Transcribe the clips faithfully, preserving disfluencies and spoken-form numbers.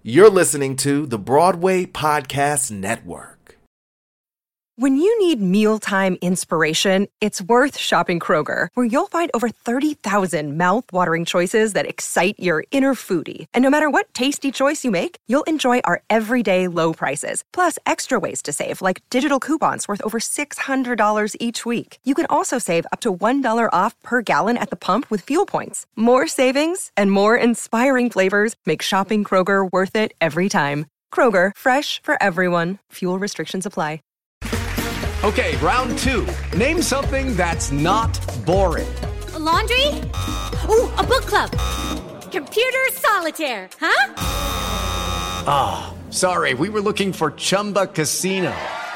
You're listening to the Broadway Podcast Network. When you need mealtime inspiration, it's worth shopping Kroger, where you'll find over thirty thousand mouth-watering choices that excite your inner foodie. And no matter what tasty choice you make, you'll enjoy our everyday low prices, plus extra ways to save, like digital coupons worth over six hundred dollars each week. You can also save up to one dollar off per gallon at the pump with fuel points. More savings and more inspiring flavors make shopping Kroger worth it every time. Kroger, fresh for everyone. Fuel restrictions apply. Okay, round two. Name something that's not boring. A laundry? Ooh, a book club. Computer solitaire, huh? Ah, oh, sorry, we were looking for Chumba Casino.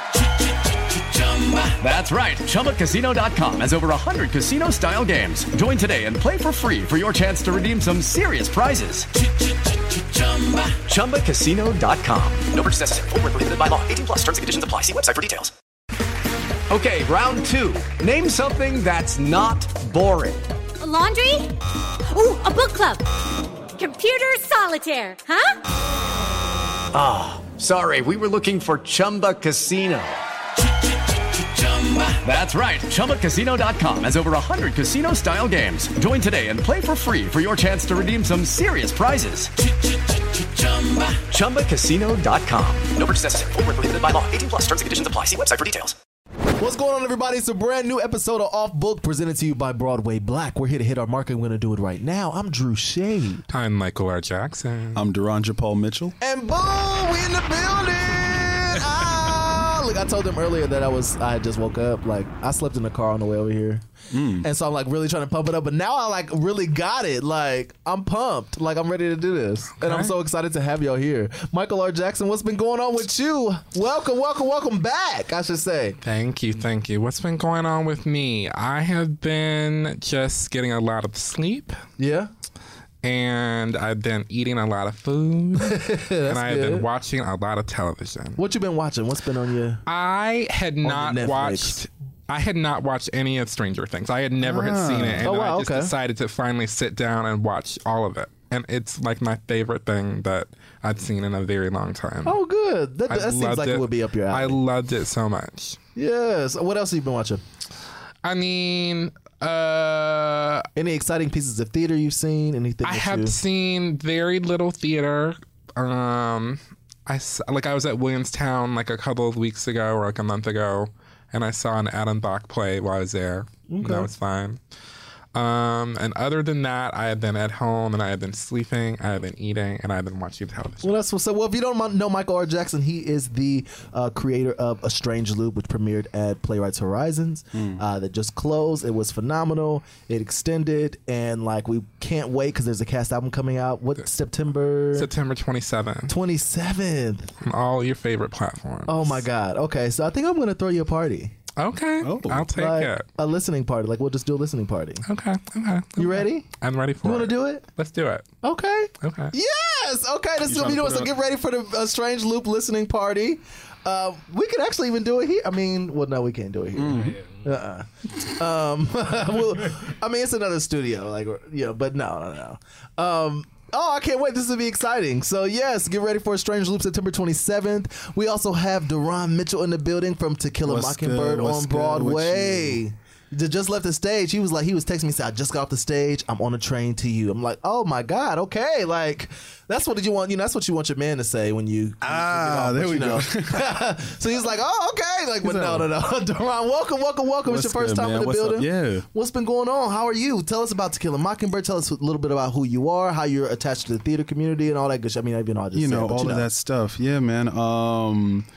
That's right, Chumba Casino dot com has over one hundred casino-style games. Join today and play for free for your chance to redeem some serious prizes. Chumba Casino dot com. No purchase necessary. Void where prohibited by law. eighteen plus. Terms and conditions apply. See website for details. Okay, round two. Name something that's not boring. A laundry? Ooh, a book club. Computer solitaire, huh? Ah, oh, sorry, we were looking for Chumba Casino. That's right, Chumba Casino dot com has over one hundred casino-style games. Join today and play for free for your chance to redeem some serious prizes. Chumba Casino dot com. No purchase necessary. Void where prohibited by law. eighteen plus. Terms and conditions apply. See website for details. What's going on, everybody? It's a brand new episode of Off Book presented to you by Broadway Black. We're here to hit our mark, and we're going to do it right now. I'm Drew Shade. I'm Michael R. Jackson. I'm Durandra Paul Mitchell. And boom, we in the building. Ah, look, I told them earlier that I was, I just woke up. Like, I slept in the car on the way over here. Mm. And so I'm like really trying to pump it up. But now I like really got it. Like, I'm pumped. Like, I'm ready to do this. Okay. And I'm so excited to have y'all here. Michael R. Jackson, what's been going on with you? Welcome, welcome, welcome back, I should say. Thank you, thank you. What's been going on with me? I have been just getting a lot of sleep. Yeah. And I've been eating a lot of food. And I've been watching a lot of television. What you been watching? What's been on your I had not watched I had not watched any of Stranger Things. I had never ah. had seen it. And oh, wow, I just okay. decided to finally sit down and watch all of it. And it's like my favorite thing that I've seen in a very long time. Oh, good. That, that seems like it. it would be up your alley. I loved it so much. Yes. What else have you been watching? I mean... Uh, Any exciting pieces of theater you've seen? Anything? I have you... seen very little theater. Um, I like I was at Williamstown like a couple of weeks ago or like a month ago, and I saw an Adam Bach play while I was there. Okay. That was fine. Um, and other than that, I have been at home and I have been sleeping, I have been eating, and I have been watching television. Well, that's what's up. Well, if you don't know Michael R. Jackson, he is the uh, creator of A Strange Loop, which premiered at Playwrights Horizons. Mm. Uh, that just closed. It was phenomenal. It extended, and like we can't wait because there's a cast album coming out. What September? September twenty-seventh. twenty-seventh. On all your favorite platforms. Oh my God. Okay, so I think I'm going to throw you a party. Okay, oh, I'll take like it. A listening party. Like, we'll just do a listening party. Okay, okay. You ready? I'm ready for you it. You want to do it? Let's do it. Okay. Okay. Yes! Okay, this is what we doing. So get ready for the uh, Strange Loop listening party. Uh, we could actually even do it here. I mean, well, no, we can't do it here. Mm-hmm. Uh-uh. Um, well, I mean, it's another studio. Like, you know, but no, no, no. Um, Oh, I can't wait. This will be exciting. So, yes, get ready for a Strange Loop September twenty-seventh. We also have Deron Mitchell in the building from To Kill a What's Mockingbird on good? Broadway. Just left the stage. He was like, he was texting me, said, I just got off the stage. I'm on a train to you. I'm like, oh my God, okay. Like, that's what did you want, you know, that's what you want your man to say when you Ah, you know, there we know. go. So he's like, oh, okay. Like, but no, no, no. Deron, welcome, welcome, welcome. What's it's your first good, time man? in the What's building. Up? Yeah. What's been going on? How are you? Tell us about To Kill a Mockingbird. Tell us a little bit about who you are, how you're attached to the theater community and all that good shit. I mean, I've been all just You know, said, all you of know. that stuff. Yeah, man. Um...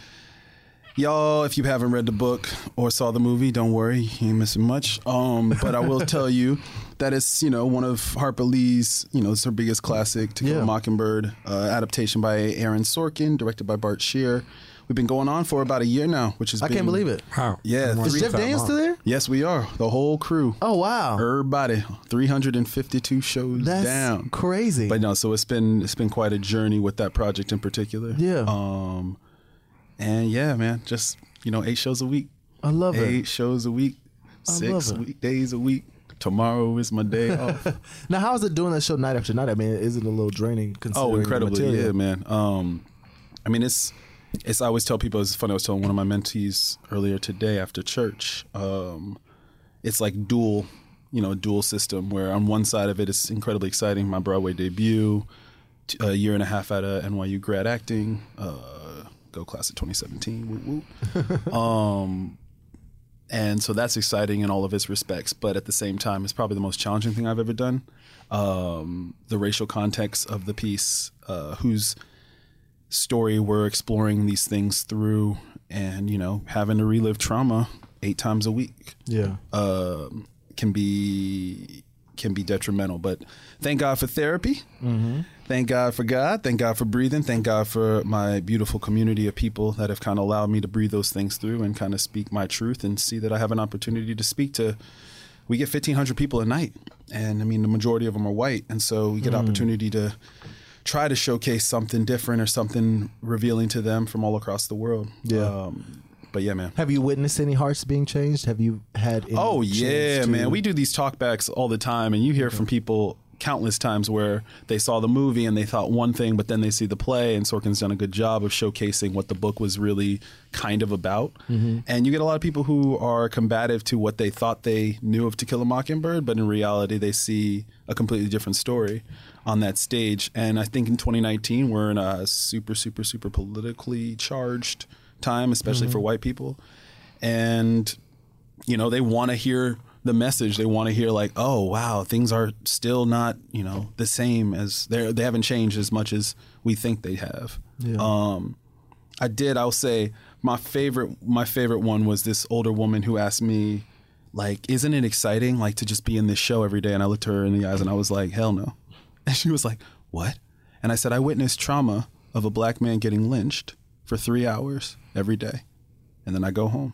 Y'all, if you haven't read the book or saw the movie, don't worry, you ain't missing much. Um, but I will tell you that it's, you know, one of Harper Lee's, you know, it's her biggest classic, To Kill yeah. a Mockingbird, uh, adaptation by Aaron Sorkin, directed by Bart Shear. We've been going on for about a year now, which is I can't believe it. Wow. Yeah. Is Jeff Daniels still there? Yes, we are. The whole crew. Oh, wow. Everybody. three hundred fifty-two shows That's down. Crazy. But no, so it's been it's been quite a journey with that project in particular. Yeah. Um, and yeah, man, just, you know, eight shows a week. I love eight it. Eight shows a week. I Six love it. weekdays a week. tomorrow is my day off. Now, how is it doing that show night after night? I mean, is it a little draining? Oh, the incredibly, material? yeah, man. Um, I mean, it's it's. I always tell people. It's funny. I was telling one of my mentees earlier today after church. Um, it's like dual, you know, dual system where on one side of it, it's incredibly exciting. My Broadway debut, t- a year and a half out of N Y U grad acting. Uh, go class of twenty seventeen. Whoop, whoop. um, and so that's exciting in all of its respects. But at the same time, it's probably the most challenging thing I've ever done. Um, the racial context of the piece, uh, whose story we're exploring these things through, and you know, having to relive trauma eight times a week, yeah, uh, can be can be detrimental. But thank God for therapy. Mm-hmm. Thank God for God. Thank God for breathing. Thank God for my beautiful community of people that have kind of allowed me to breathe those things through and kind of speak my truth and see that I have an opportunity to speak to. We get fifteen hundred people a night, and I mean the majority of them are white, and so we get mm. opportunity to try to showcase something different or something revealing to them from all across the world. Yeah. Um, but yeah, man. Have you witnessed any hearts being changed? Have you had any Oh, yeah, to... man. We do these talkbacks all the time, and you hear okay. from people countless times where they saw the movie and they thought one thing, but then they see the play, and Sorkin's done a good job of showcasing what the book was really kind of about. Mm-hmm. And you get a lot of people who are combative to what they thought they knew of To Kill a Mockingbird, but in reality, they see a completely different story on that stage. And I think in twenty nineteen, we're in a super, super, super politically charged time, especially mm-hmm. for white people. And, you know, they want to hear the message. They want to hear like, oh, wow, things are still not, you know, the same as they they haven't changed as much as we think they have. Yeah. Um, I did. I'll say my favorite, my favorite one was this older woman who asked me, like, isn't it exciting, like, to just be in this show every day? And I looked her in the eyes and I was like, hell no. And she was like, what? And I said, I witnessed trauma of a black man getting lynched for three hours every day. And then I go home.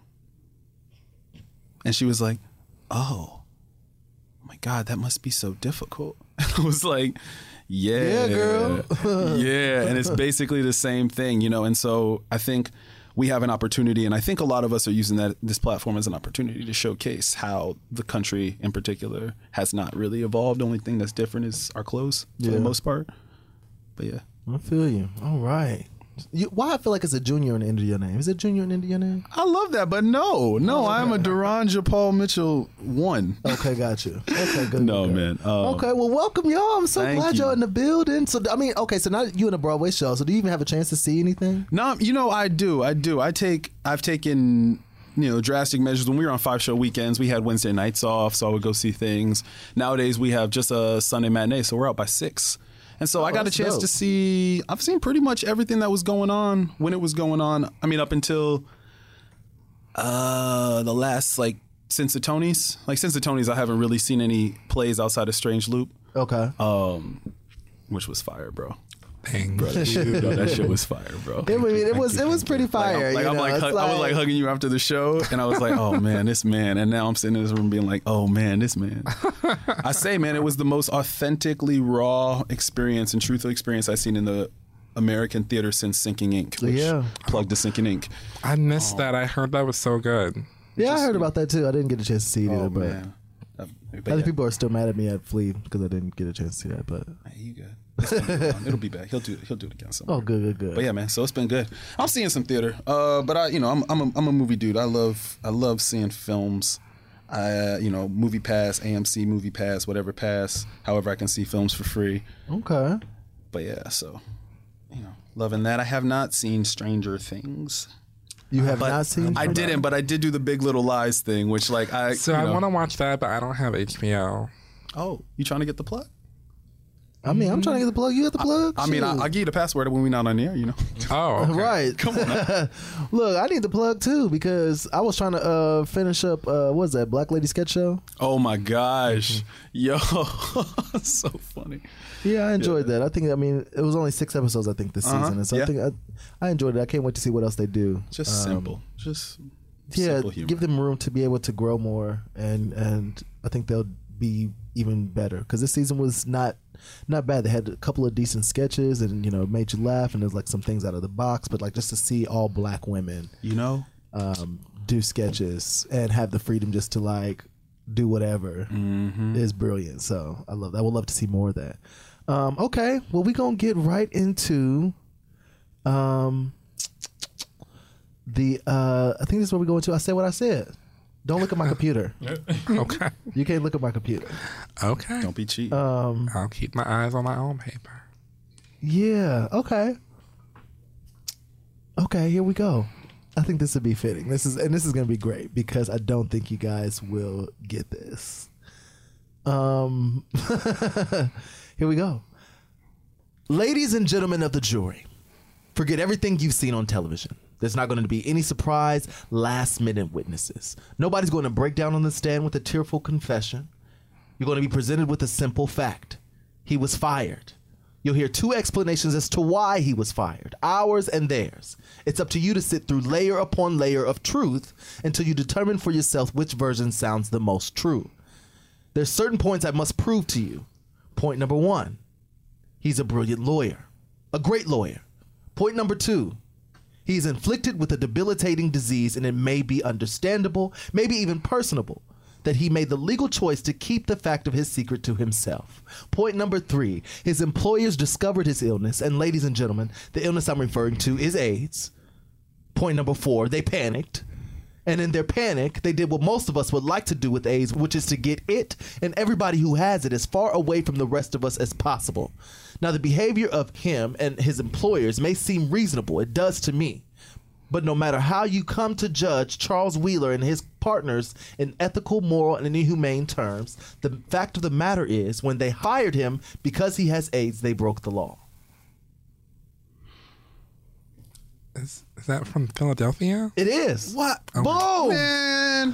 And she was like, oh, my God, that must be so difficult. And I was like, yeah, yeah, girl. yeah. And it's basically the same thing, you know? And so I think we have an opportunity, and I think a lot of us are using that this platform as an opportunity to showcase how the country in particular has not really evolved. The only thing that's different is our clothes for yeah. the most part. But yeah. I feel you. All right. You, why I feel like it's a junior in the end of your name? Is it junior in the end of your name? I love that, but no, no, okay. I'm a Duranja Paul Mitchell one. Okay, got you. Okay, good. no, good. man. Um, okay, well, welcome, y'all. I'm so glad you. y'all in the building. So, I mean, okay, so now you in a Broadway show. So, do you even have a chance to see anything? No, you know, I do. I do. I take. I've taken. You know, drastic measures. When we were on five show weekends, we had Wednesday nights off, so I would go see things. Nowadays, we have just a Sunday matinee, so we're out by six. And so oh, I got a chance dope. to see, I've seen pretty much everything that was going on when it was going on. I mean, up until uh, the last, like, since the Tonys. Like, since the Tonys, I haven't really seen any plays outside of Strange Loop. Okay. Um, which was fire, bro. Dang. Bro, that, shit, bro, that shit was fire, bro. It, it, it was it was pretty fire. Like, I'm, like, I'm like, like I was like hugging you after the show, and I was like, oh man, this man. And now I'm sitting in this room being like, oh man, this man. I say, man, it was the most authentically raw experience and truthful experience I've seen in the American theater since Sinking Ink. Which yeah. Plugged to Sinking Ink. I missed oh. that. I heard that was so good. Yeah, Just, I heard about that too. I didn't get a chance to see it oh, either, but. Man. Uh, but Other yeah. people are still mad at me at Flea because I didn't get a chance to see that. But hey, you good? It'll be back. He'll do. He'll do it again sometime. Oh, good, good, good. But yeah, man. So it's been good. I'm seeing some theater. Uh, but I, you know, I'm I'm a, I'm a movie dude. I love I love seeing films. I, uh, you know, Movie Pass, A M C Movie Pass, whatever pass. However, I can see films for free. Okay. But yeah, so you know, loving that. I have not seen Stranger Things. You have but not seen? I didn't, but I did do the Big Little Lies thing, which like I. So you I know, want to watch that, but I don't have H B O. Oh, you trying to get the plug? I mean, I'm trying to get the plug. You got the plug? I, I mean, I, I'll give you the password when we're not on the air, you know. Oh, okay. Right. Come on. Look, I need the plug too because I was trying to uh, finish up. Uh, what was that Black Lady sketch show? Oh my gosh, yo, so funny. Yeah, I enjoyed yeah. that. I think. I mean, it was only six episodes, I think, this uh-huh. season, and so yeah. I think I, I enjoyed it. I can't wait to see what else they do. Just um, simple. Just yeah. simple humor. Give them room to be able to grow more, and and I think they'll be even better because this season was not. Not bad. They had a couple of decent sketches, and you know, made you laugh. And there's like some things out of the box, but like just to see all black women, you know, um, do sketches and have the freedom just to like do whatever Mm-hmm. is brilliant. So I love that. I would love to see more of that. Um, okay, well, we're going to get right into um, the, uh, I think this is where we're going to. I said what I said. Don't look at my computer. Okay. You can't look at my computer. Okay. Don't be cheap. Um, I'll keep my eyes on my own paper. yeah, okay. Okay, here we go. I think this would be fitting. This is and this is going to be great because I don't think you guys will get this. Um, here we go. Ladies and gentlemen of the jury, forget everything you've seen on television. There's not going to be any surprise last-minute witnesses. Nobody's going to break down on the stand with a tearful confession. You're going to be presented with a simple fact. He was fired. You'll hear two explanations as to why he was fired, ours and theirs. It's up to you to sit through layer upon layer of truth until you determine for yourself which version sounds the most true. There's certain points I must prove to you. Point number one, he's a brilliant lawyer, a great lawyer. Point number two, he's inflicted with a debilitating disease, and it may be understandable, maybe even personable, that he made the legal choice to keep the fact of his secret to himself. Point number three, his employers discovered his illness, and ladies and gentlemen, the illness I'm referring to is AIDS. Point number four, they panicked. And in their panic, they did what most of us would like to do with AIDS, which is to get it and everybody who has it as far away from the rest of us as possible. Now, the behavior of him and his employers may seem reasonable. It does to me. But no matter how you come to judge Charles Wheeler and his partners in ethical, moral, and inhumane terms, the fact of the matter is, when they hired him because he has AIDS, they broke the law. Is, is that from Philadelphia? It is. What? Boom! Man.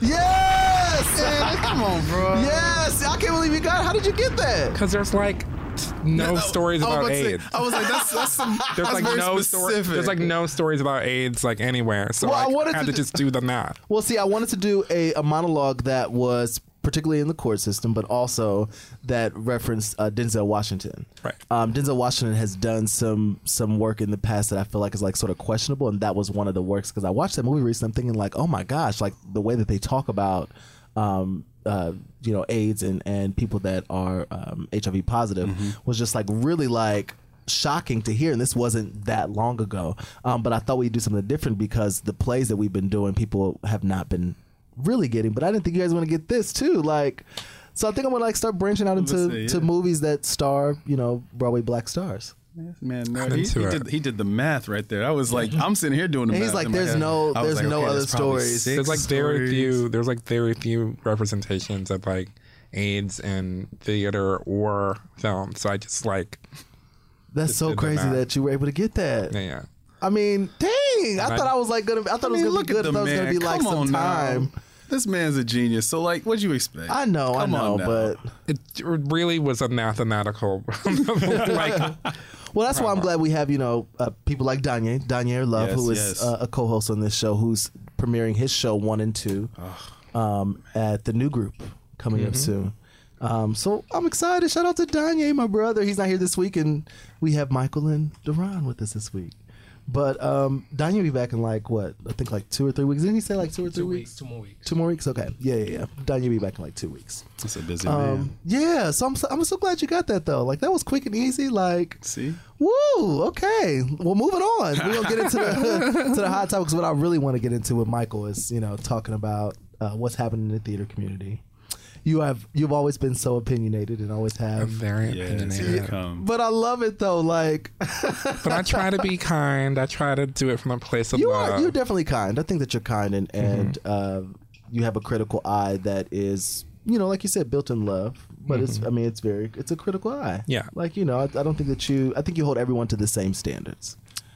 Yes! Man, come on, bro. Yes! I can't believe you got it. How did you get that? Because there's like no stories I was about to say- AIDS. I was like, that's that's some. There's that's like very no story. specific. There's like no stories about AIDS like anywhere. So Well, I I, wanted had to to, do- just do the math. Well, see, I wanted to do a, a monologue that was particularly in the court system, but also that referenced uh, Denzel Washington. Right. Um, Denzel Washington has done some some work in the past that I feel like is like sort of questionable, and that was one of the works because I watched that movie recently. I'm thinking like, oh my gosh, like the way that they talk about, um, uh, you know, AIDS and and people that are um, H I V positive was just like really like shocking to hear, and this wasn't that long ago. Um, but I thought we'd do something different because the plays that we've been doing, people have not been really getting. But I didn't think you guys want to get this too. Like, so I think I'm gonna like start branching out into Let's see, yeah. to movies that star, you know, Broadway black stars. Man, no, I'm he, into he it. did, he did the math right there. I was like, I'm sitting here doing the And math. he's like, in my there's head. no- I was there's no okay, other there's probably stories. six There's like very stories. few. There's like very few representations of like AIDS in theater or film. So I just like That's so did the crazy math. that you were able to get that. yeah. yeah. I mean, dang! I I- thought I was like gonna. I thought I it was mean, gonna look be good. at I the thought it was man. gonna be like Come some on time. now. This man's a genius. So like, what'd you expect? I know, Come I know, on now. but It really was a mathematical like well, that's why I'm glad we have you know uh, people like Danye, Danye Love, Yes, who is yes. uh, a co-host on this show, who's premiering his show one and two um, at the New Group coming up soon. Um, so I'm excited. Shout out to Danye, my brother. He's not here this week, and we have Michael and Duran with us this week. But um, Danye will be back in like what I think like two or three weeks. Didn't he say like two or three Two weeks? weeks, two more weeks. Two more weeks. Okay. Yeah, yeah, yeah. Danye will be back in like two weeks. It's a busy Um, man. yeah. So I'm so, I'm so glad you got that though. Like that was quick and easy. Like. See? Woo! Okay, well, moving on. We're gonna get into the to the hot topics. What I really want to get into with Michael is, you know, talking about uh, what's happening in the theater community. You have you've always been so opinionated and always have, very Yes, opinionated. here it comes. but I love it though. Like But I try to be kind. I try to do it from a place of you love. are, you're definitely kind. I think that you're kind and and uh, you have a critical eye that is, you know, like you said, built in love. But it's, I mean, it's very, it's a critical eye. Yeah. Like you know, I, I don't think that you, I think you hold everyone to the same standards.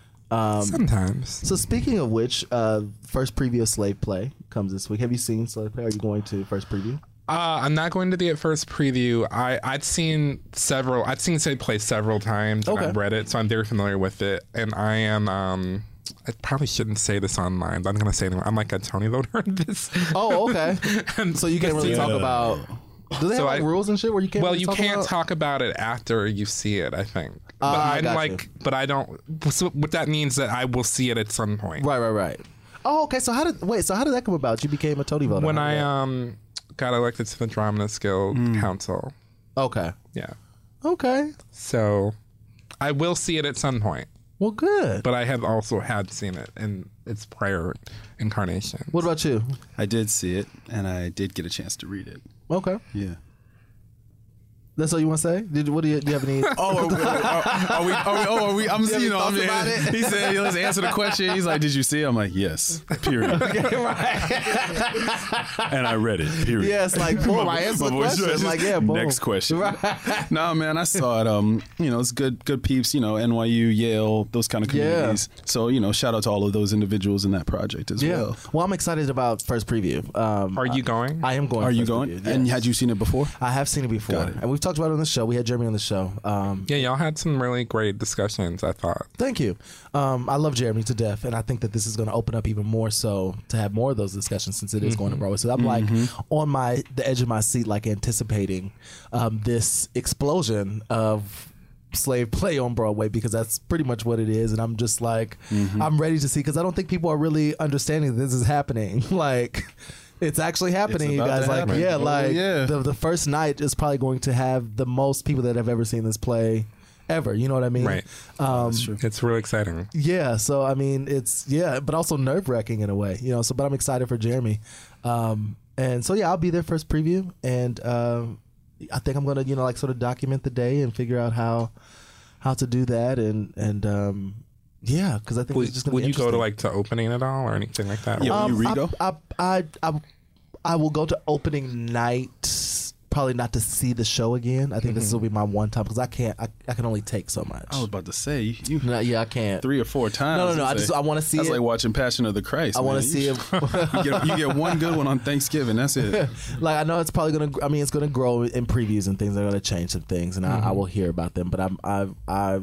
Sometimes. So speaking of which, uh, first preview of Slave Play comes this week. Have you seen Slave Play? Are you going to first preview? Uh, I'm not going to the at first preview. I I'd seen several. I'd seen Slave Play several times. And Okay. I've read it, so I'm very familiar with it. And I am. Um, I probably shouldn't say this online, but I'm going to say it. I'm like a Tony voter in this. Oh, okay. And So you can't really yeah. talk about. Do they have So like I- rules and shit where you can't? Well, really you talk can't about? talk about it after you see it. I think. But Ah, I I'm got like, you. but I don't. So what that means that I will see it at some point. Right, right, right. Oh, okay. So how did wait? So how did that come about? You became a Tony voter. When How did I that- um, got elected to the Dramatist Guild Mm. Council. Okay. Yeah. Okay. So I will see it at some point. Well, good. But I have also had seen it in its prior incarnation. What about you? I did see it, and I did get a chance to read it. Okay. Yeah. That's all you want to say? Did what do you, do you have any? Oh, are we? Are, are we? Are we? Oh, are we? I'm. You have You any know. I'm. thoughts about it? He said, "Let's answer the question." He's like, "Did you see it?" I'm like, "Yes." Period. And I read it. Period. Yeah, it's like boom. I answered the voice question. was Like yeah, boom. Next question. Right. No, man, I saw it. Um, you know, it's good, good peeps. You know, N Y U, Yale, those kind of communities. Yeah. So you know, shout out to all of those individuals in that project as Yeah. well. Well, I'm excited about first preview. Um, Are you going? I am going. Are you first going? preview, And yes. had you seen it before? I have seen it before, Got it. and we've talked about it on the show. We had Jeremy on the show. Um, Yeah, y'all had some really great discussions, I thought. Thank you. Um, I love Jeremy to death, and I think that this is going to open up even more so to have more of those discussions since it is going to Broadway. So I'm like on my the edge of my seat, like anticipating um, this explosion of slave play on Broadway because that's pretty much what it is. And I'm just like, I'm ready to see because I don't think people are really understanding that this is happening. Like. It's actually happening, It's you about guys. to Like, happen. yeah, Oh, like yeah. the the first night is probably going to have the most people that have ever seen this play ever. You know what I mean? Right. Um, It's really exciting. yeah. So I mean, it's yeah, but also nerve wracking in a way. You know. So, but I'm excited for Jeremy, um, and so yeah, I'll be there first preview, and um, I think I'm gonna you know like sort of document the day and figure out how how to do that, and and um, yeah, because I think Would, it's just gonna would be you go to interesting. like to opening at all or anything like that? Yeah. Or- Will you read, though? I, I, I, I, I will go to opening night, probably not to see the show again. I think this will be my one time because I can't, I, I can only take so much. I was about to say you. No, yeah, I can't. Three or four times. No, no, no, I'd I just- say. I wanna see That's it. like watching Passion of the Christ. I want man. to see You- it. you, get, you get one good one on Thanksgiving. That's it. Like I know it's probably gonna. I mean, it's gonna grow in previews and things. They're gonna change some things, and I, I will hear about them. But I'm, I, I,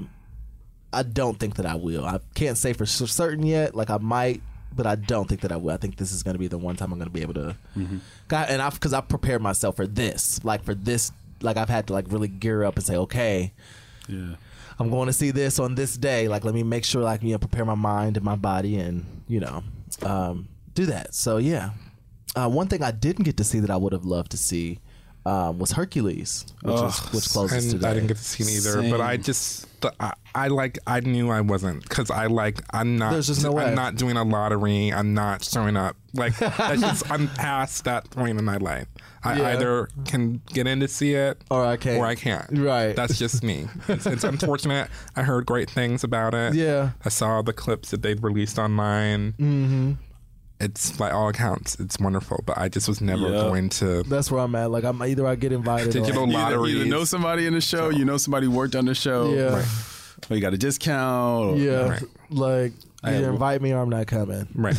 I don't think that I will. I can't say for certain yet. Like I might, but I don't think that I will. I think this is gonna be the one time I'm gonna be able to. God, and I've because I've prepared myself for this. Like for this, like I've had to like really gear up and say, okay. Yeah. I'm going to see this on this day. Like, let me make sure, like, you know, prepare my mind and my body, and you know, um, do that. So yeah, uh, one thing I didn't get to see that I would have loved to see um, was Hercules, which Ugh, is which closes and today. I didn't get to see it either, but I Same. just the, I, I like I knew I wasn't because I like I'm not There's just no way. I'm not doing a lottery. I'm not showing up. Like that's just I'm past that point in my life. I Yeah. either can get in to see it Or I can't. or I can't. Right. That's just me. It's, it's unfortunate. I heard great things about it. Yeah. I saw the clips that they'd released online. Mm-hmm. It's by all accounts, it's wonderful, but I just was never Yep. going to. That's where I'm at. Like, I'm either I get invited. Digital or, You either, lotteries. you either know somebody in the show, you know somebody who worked on the show, Yeah. Right. or you got a discount. Or, yeah, Right. like I either have- invite me or I'm not coming. Right.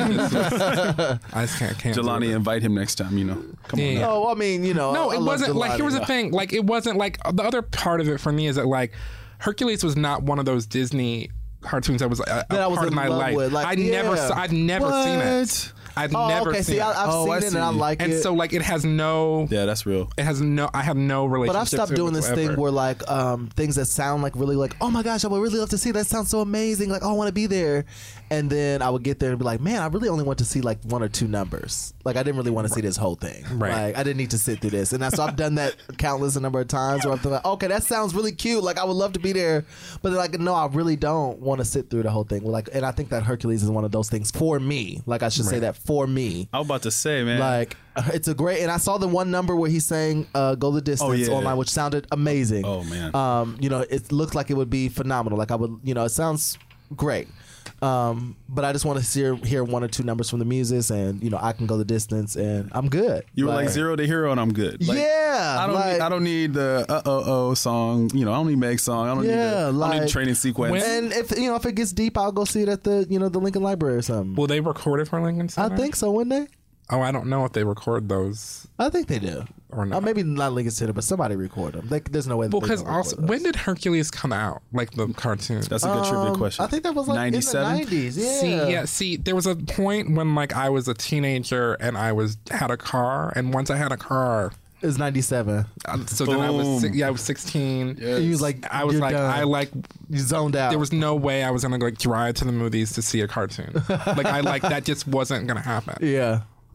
I just can't. can't do Jelani, it. invite him next time. You know, come on. Yeah. now. Oh, I mean, you know, No, I it love wasn't like here was the Jelani. thing. Like it wasn't like the other part of it for me is that like Hercules was not one of those Disney cartoons that was a, a That I was part of in my love life. with. Like, I never, yeah. saw, I'd never seen it. What? I'd Oh, never okay. seen See, it. I, I've Oh, seen I it and I see. like and it. so like it has no. Yeah, that's real. It has no. I have no relationship. But I've stopped to it doing this whatsoever. thing where like um, things that sound like really like, oh my gosh, I would really love to see that. Sounds so amazing. Like, oh, I want to be there. And then I would get there and be like, man, I really only want to see like one or two numbers. Like I didn't really want to see this whole thing. Right. Like I didn't need to sit through this. And so I've done that countless number of times where I'm like, okay, that sounds really cute. Like I would love to be there. But like, no, I really don't want to sit through the whole thing. Like, and I think that Hercules is one of those things for me. Like I should say that for me. I was about to say, man. Like it's a great, and I saw the one number where he sang uh, "Go the Distance" Oh, yeah. online, which sounded amazing. Oh, man. um, you know, it looked like it would be phenomenal. Like I would, you know, it sounds great. Um, but I just want to hear hear one or two numbers from the Muses, and you know, I can go the distance, and I'm good. you were like, zero to hero, and I'm good. Like, Yeah, I don't. like- need, I don't need the uh oh oh song. You know, I don't need Meg's song. I don't Yeah, need. The, I don't need like- the training sequence. When- And if you know, if it gets deep, I'll go see it at the you know the Lincoln Library or something. Will they record it for Lincoln Center? I think so, wouldn't they? Oh, I don't know if they record those. I think they do. Or not. Uh, maybe not Lincoln Center, but somebody record them. They, there's no way. That Well, they because don't also, record when those. did Hercules come out? Like the cartoon. That's a good trivia Um, question. I think that was like ninety-seven. in the nineties. Yeah. See, yeah, see, there was a point when like I was a teenager and I was had a car, and once I had a car, It was ninety-seven. uh, so then I was Boom. si- yeah, I was sixteen. He was like, I was "You're like, done." I like. You zoned out. There was no way I was gonna like drive to the movies to see a cartoon. Like I like that just wasn't gonna happen. yeah.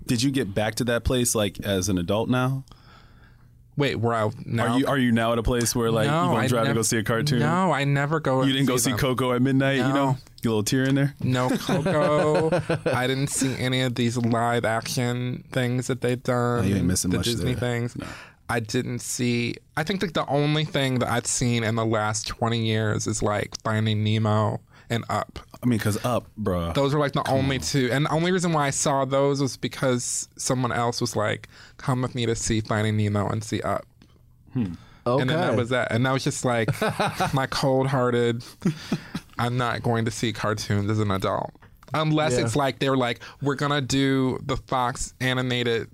Did you get back to that place like as an adult now? Wait, where I now? Are you are you now at a place where like No, you want I to drive nev- to go see a cartoon? No, I never go. You didn't go see them. Coco at midnight. No. You know, get a little tear in there. No Coco. I didn't see any of these live action things that they've done. Oh, you ain't missing the much Disney there. things. No. I didn't see. I think like the only thing that I've seen in the last twenty years is like Finding Nemo and Up. I mean, cause Up, bruh. Those were like the only two, and the only reason why I saw those was because someone else was like, "Come with me to see Finding Nemo and see Up." Okay. And then that was that. And that was just like my cold hearted, I'm not going to see cartoons as an adult. Unless Yeah. it's like they're like, we're going to do the Fox animated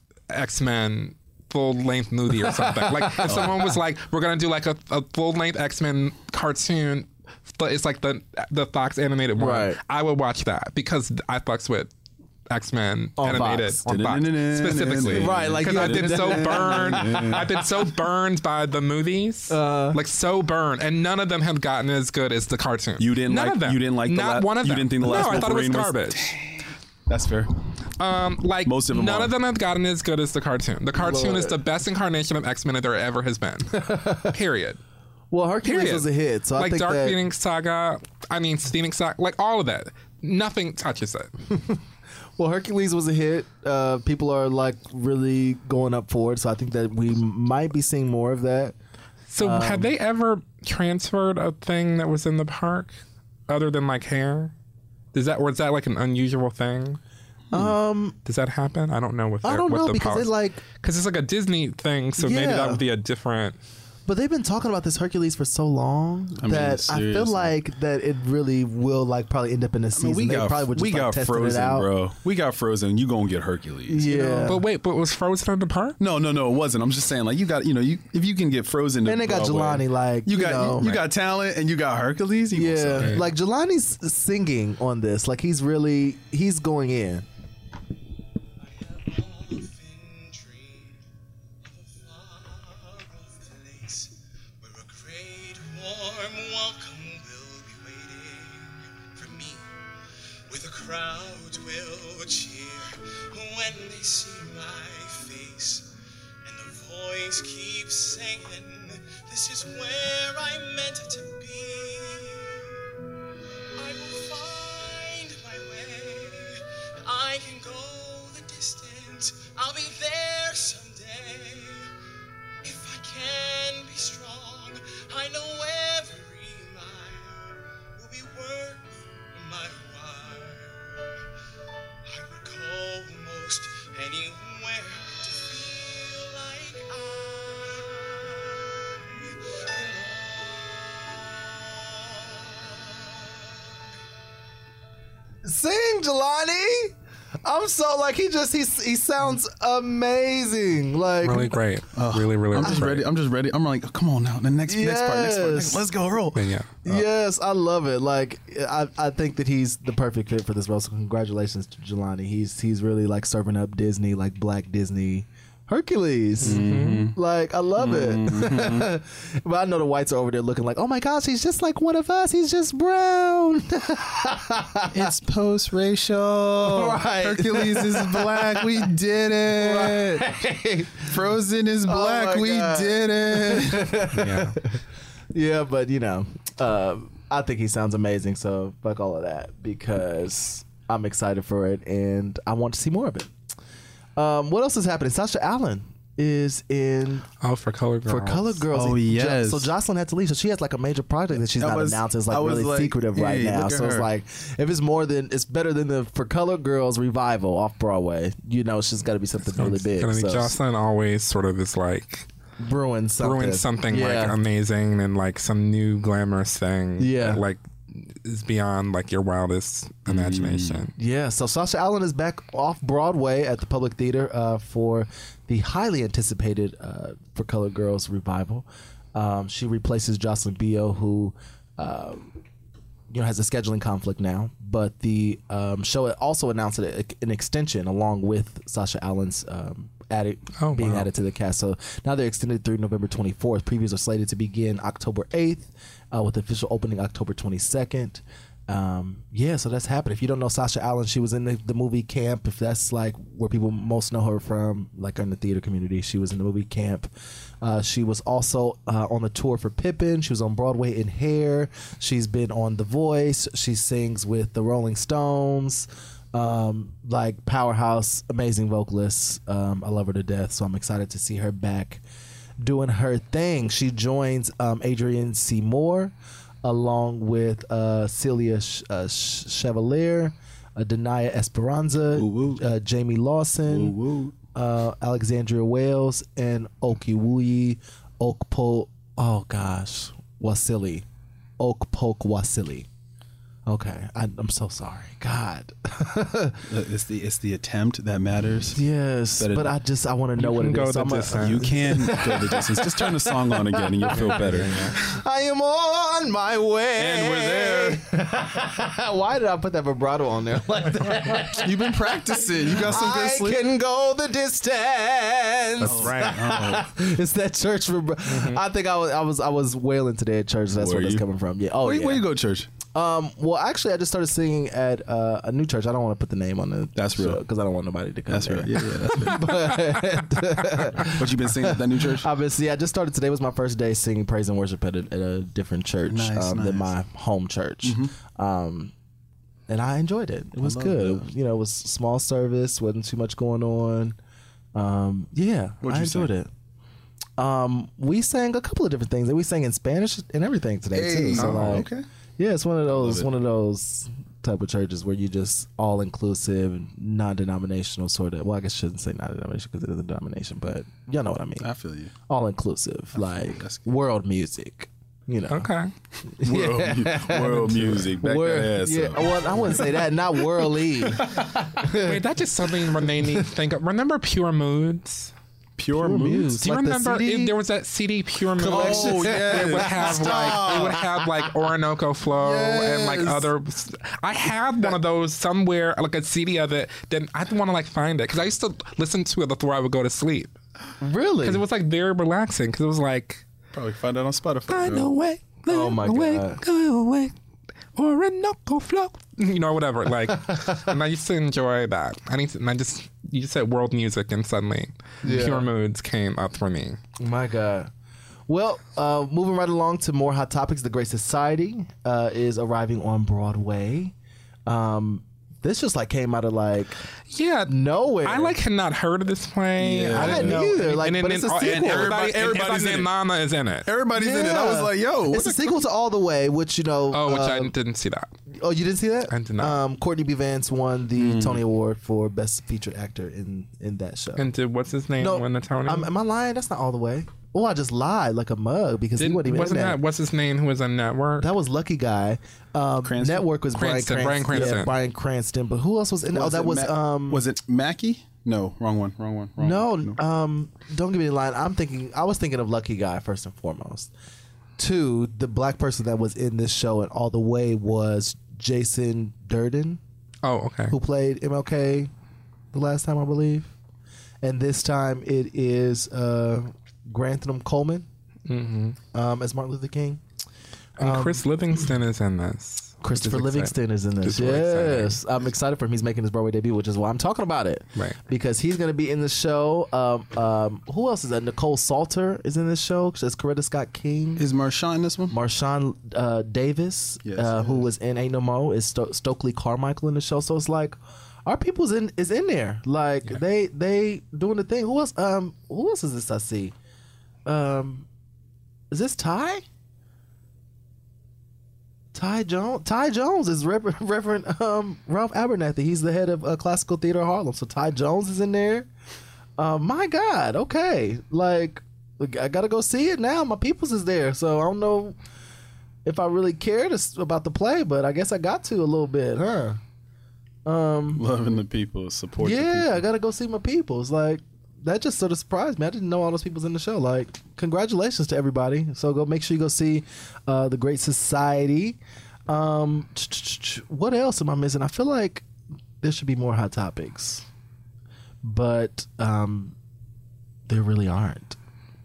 X-Men full length movie or something. Like if someone was like, we're going to do like a, a full length X-Men cartoon, but it's like the the Fox animated one. Right. I would watch that because I fucks with X-Men On animated Fox. on Fox specifically. Right, like because you- I've been so burned. I've been so burned by the movies, Uh. like so burned, and none of them have gotten as good as the cartoon. You didn't none like- of them. you didn't like the not la- one of you them. didn't think the last no, I thought it was Wolverine was- garbage. That's fair. Um, like Most of them none are. of them have gotten as good as the cartoon. The cartoon Lord. is the best incarnation of X-Men that there ever has been. Period. Well, Hercules Period. was a hit, so I like think Dark that Phoenix Saga. I mean, Phoenix Saga. Like all of that. Nothing touches it. well, Hercules was a hit. Uh, people are like really going up for it, so I think that we might be seeing more of that. So Um, had they ever transferred a thing that was in the park other than like hair? Does that was that like an unusual thing? Um, does that happen? I don't know what I their- don't what know the because policy- it like, because it's like a Disney thing, so maybe Yeah. that would be a different. but they've been talking about this Hercules for so long I mean, that I feel seriously. like that it really will like probably end up in a I season. mean, we they got probably would just we like, got testing Frozen, it out. bro. We got Frozen. You gonna get Hercules? you Yeah. know? But wait, but was Frozen in the park? No, no, no, it wasn't. I'm just saying, like you got, you know, you if you can get Frozen, to And they got Broadway, Jelani, like, you you got know. you, got talent and you got Hercules. You gonna Yeah, say, like Jelani's singing on this. Like he's really he's going in. Crowds will cheer when they see my face, and the voice keeps saying, "This is where I'm meant to be." I will find my way. I can go the distance. I'll be there someday. If I can be strong, I know every mile will be worth my while. I would go most anywhere to feel like I belong. Sing, Jelani. I'm so like he just he he sounds amazing. Like Really great. really, really. I'm just great. ready. I'm just ready. I'm like, come on now, the next next part, next part, next, Yes. let's go, roll. Yeah. Yes, I love it. Like I, I think that he's the perfect fit for this role. So congratulations to Jelani. He's he's really like serving up Disney, like Black Disney Hercules. Like I love it. But I know the whites are over there looking like, oh my gosh, he's just like one of us. He's just brown. It's post racial. Right. Hercules is black. We did it. Right. Frozen is black. my we God. did it. Yeah. Yeah, but you know, uh, I think he sounds amazing. So fuck all of that because I'm excited for it and I want to see more of it. Um, what else is happening? Sasha Allen is in Oh, for Color Girls. for Color Girls. Oh, Jo- yes. So Jocelyn had to leave. So she has like a major project that she's I not was- announced. It's like I was really like, secretive right hey, now. look at So it's her. like if it's more than it's better than the For Color Girls revival off Broadway. You know, it's just got to be something really big. Gonna be So Jocelyn always sort of is like brewing something, brewing something yeah. like amazing and like some new glamorous thing. Yeah. that, like is beyond like your wildest imagination. Yeah, so Sasha Allen is back off Broadway at the Public Theater uh, for the highly anticipated uh, For Color Girls revival. Um, she replaces Jocelyn Bio, who um, you know has a scheduling conflict now. But the um, show also announced a, an extension along with Sasha Allen's um, added, Oh, being wow. added to the cast. So now they're extended through November twenty-fourth. Previews are slated to begin October eighth, uh, with official opening October twenty-second. Um, yeah, so that's happened. If you don't know Sasha Allen, she was in the, the movie Camp. If that's like where people most know her from, like in the theater community, she was in the movie Camp. Uh, she was also uh, on the tour for Pippin. She was on Broadway in Hair. She's been on The Voice. She sings with the Rolling Stones. Um, like powerhouse, amazing vocalist. Um, I love her to death. So I'm excited to see her back doing her thing. She joins um, Adrienne C. Moore, along with uh, Celia Sh- uh, Sh- Chevalier, uh, Denaya Esperanza, uh, Jamie Lawson, Woo, woo. Uh, Alexandria Wales, and Okiwuyi Okpo. Oh gosh, Wasili, Okpok Wasili. Okay, I, I'm so sorry. God, it's the it's the attempt that matters. yes, Better but than- I just I want to know You what can it go is. the I'm a- distance. You can go the distance. Just turn the song on again, and you'll feel better. I am on my way. And we're there. Why did I put that vibrato on there like that? You've been practicing. You got some good I sleep. can go the distance. That's right. Oh, It's that church. Vibra- I think I was I was I was wailing today at church. That's Were where that's you? coming from. Yeah. Oh where, yeah. where you go to church? Um. Well, actually, I just started singing at uh, a new church. I don't want to put the name on the. That's real. because I don't want nobody to come. That's there. right. Yeah, yeah, that's right. But you been singing at that new church? I've been, see, I just started today. Was my first day singing praise and worship at a, at a different church Nice, um, than my nice. home church, um, and I enjoyed it. It was love good. that. You know, it was small service. Wasn't too much going on. Um, yeah, What'd I you enjoyed sing? it. Um, we sang a couple of different things, and we sang in Spanish and everything today Hey. too. So Oh, like, okay. yeah, it's one of those it. one of those type of churches where you just all inclusive, non denominational sort of. Well, I guess I shouldn't say non denominational because it is a denomination, but y'all know what I mean. I feel you. All inclusive, like That's good. world music. You know, Okay. World, mu- world music. Back World- that ass yeah. up. Well, I wouldn't say that. Not worldly. Wait, that just something made me think of. Remember Pure Moods? Pure, Pure moods. Moods. Do you Like the remember C D? it, there was that C D Pure Moods? Oh, yes. It would have like it would have like Orinoco Flow and like Yes. other. I had one of those somewhere, like a C D of it. Then I didn't want to like find it because I used to listen to it before I would go to sleep Really? because it was like very relaxing. Because it was like Probably find that on Spotify. go away, Oh, my away, God. go away, Orinoco Flow, you know, whatever. Like, and I used to enjoy that. I need to, and I just you just said world music, and suddenly Yeah. Pure Moods came up for me. My God. Well, uh, moving right along to more hot topics. The Great Society uh, is arriving on Broadway. Um, this just like came out of like Yeah, nowhere. I like had not heard of this play. Yeah. I didn't hadn't know. either, like, and then, but it's a and sequel. everybody, Everybody- and everybody's everybody in named it. Mama is in it. Everybody's in it. I was like, yo, what it's a the sequel to All the Way, which you know. Oh, which uh, I didn't see that. Oh, you didn't see that? I did not. Um, Courtney B. Vance won the Hmm. Tony Award for Best Featured Actor in in that show. And did what's his name no, win the Tony? Um, am I lying? That's not All the Way. Oh, I just lied like a mug because he Didn't- wasn't even wasn't in that that. what's his name who was on Network? That was Lucky Guy. Um, Cranston? Network was Cranston, Brian Bryan Cranston. Cranston. Yeah, Brian Cranston. But who else was in? Oh, that it was Ma- um. was it Mackie? No, wrong one. Wrong one. Wrong no, one. um. Don't give me the line. I'm thinking. I was thinking of Lucky Guy first and foremost. Two, the black person that was in this show and All the Way was Jason Durden, Oh, okay. who played M L K the last time I believe, and this time it is uh, Grantham Coleman um, as Martin Luther King. And Chris Livingston is in this. Christopher Which is Livingston is in this. Just really exciting. Yes, I'm excited for him. He's making his Broadway debut, which is why I'm talking about it. Right. Because he's going to be in the show. Um, um, who else is that? Nicole Salter is in this show. As Coretta Scott King. Is Marshawn in this one? Marshawn uh, Davis, Yes, uh, yes. who was in Ain't No Mo, is Sto- Stokely Carmichael in the show. So it's like our people's in is in there. Like they they doing the thing. Who else? Um, who else is this? I see. Um, is this Ty? Ty Jones. Ty Jones is Reverend, Reverend um, Ralph Abernathy. He's the head of uh, Classical Theater Harlem. So Ty Jones is in there. Uh, my God. Okay. Like, I gotta go see it now. My people's is there. So I don't know if I really cared as- about the play, but I guess I got to a little bit, huh? Loving the people, support the Yeah, people. I gotta go see my people's. Like, that just sort of surprised me. I didn't know all those people's in the show. Like, congratulations to everybody. So go make sure you go see uh, The Great Society. Um, what else am I missing? I feel like there should be more hot topics, but um, there really aren't.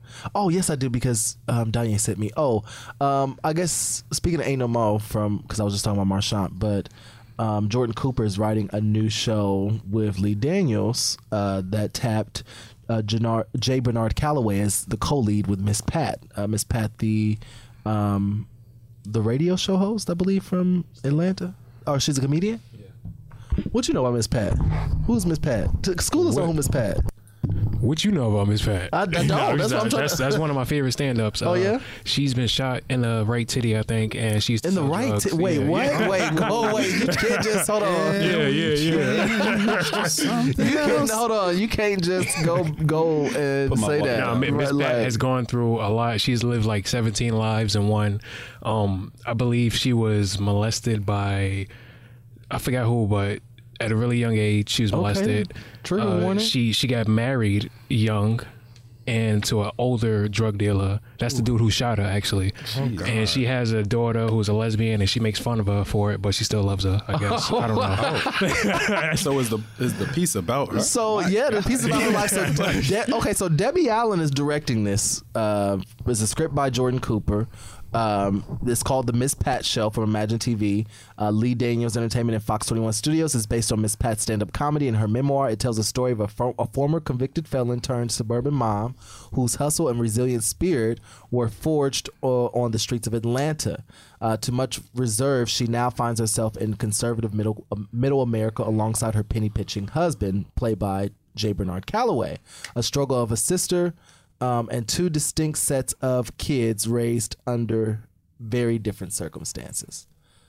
Oh yes, I do because um, Diane sent me. Oh, um, I guess speaking of Ain't No Mo from because I was just talking about Marchant, but um, Jordan Cooper is writing a new show with Lee Daniels uh, that tapped uh, Jannard, J. Bernard Calloway as the co-lead with Miss Pat. Uh, Miss Pat, the um, the radio show host, I believe, from Atlanta. Oh, she's a comedian. Yeah. What you know about Miss Pat? Who's Miss Pat? T- School us on who Miss Pat. What you know about Miss Pat? I, I don't. No, that's what I'm trying that's, to... that's one of my favorite stand-ups. Oh, uh, yeah? She's been shot in the right titty, I think, and she's In the right titty? Wait, yeah, what? Yeah. Wait, go wait. You can't just, hold on. Yeah, yeah, yeah. You can't, hold on. You can't just go go and say that. No, Miss Right, Pat like- has gone through a lot. She's lived like seventeen lives in one. Um, I believe she was molested by, I forgot who, but at a really young age, she was Okay. molested. Trigger Uh, warning. She she got married young, and to an older drug dealer. That's the dude who shot her, actually. And she has a daughter who's a lesbian, and she makes fun of her for it, but she still loves her, I guess. I don't know. So is the is the piece about her? So yeah, the piece about her life. So De- okay, so Debbie Allen is directing this. Uh, it's a script by Jordan Cooper. Um, it's called The Miss Pat Show from Imagine T V. Uh, Lee Daniels Entertainment and Fox twenty-one Studios is based on Miss Pat's stand-up comedy. In her memoir, it tells the story of a, fo- a former convicted felon turned suburban mom whose hustle and resilient spirit were forged uh, on the streets of Atlanta. Uh, to much reserve, she now finds herself in conservative middle uh, middle America alongside her penny-pitching husband, played by J. Bernard Calloway. A struggle of a sister Um, and two distinct sets of kids raised under very different circumstances.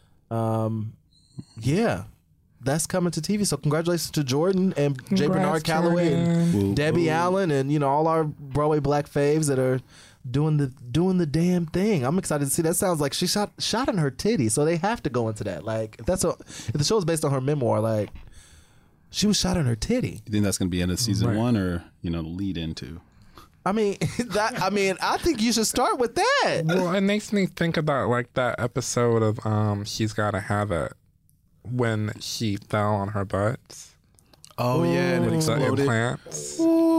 Um, yeah, that's coming to T V. So congratulations to Jordan and J. Bernard Calloway and Jordan. Debbie Allen and, you know, all our Broadway black faves that are doing the doing the damn thing. I'm excited to see. That sounds like she shot shot in her titty, so they have to go into that. Like if that's a if the show is based on her memoir, like she was shot in her titty. You think that's going to be end of season Right. one, or you know, lead into? I mean, that. I mean, I think you should start with that. Well, it makes me think about like that episode of um She's Gotta Have It when she fell on her butt Oh yeah, and it with the exploded. implants.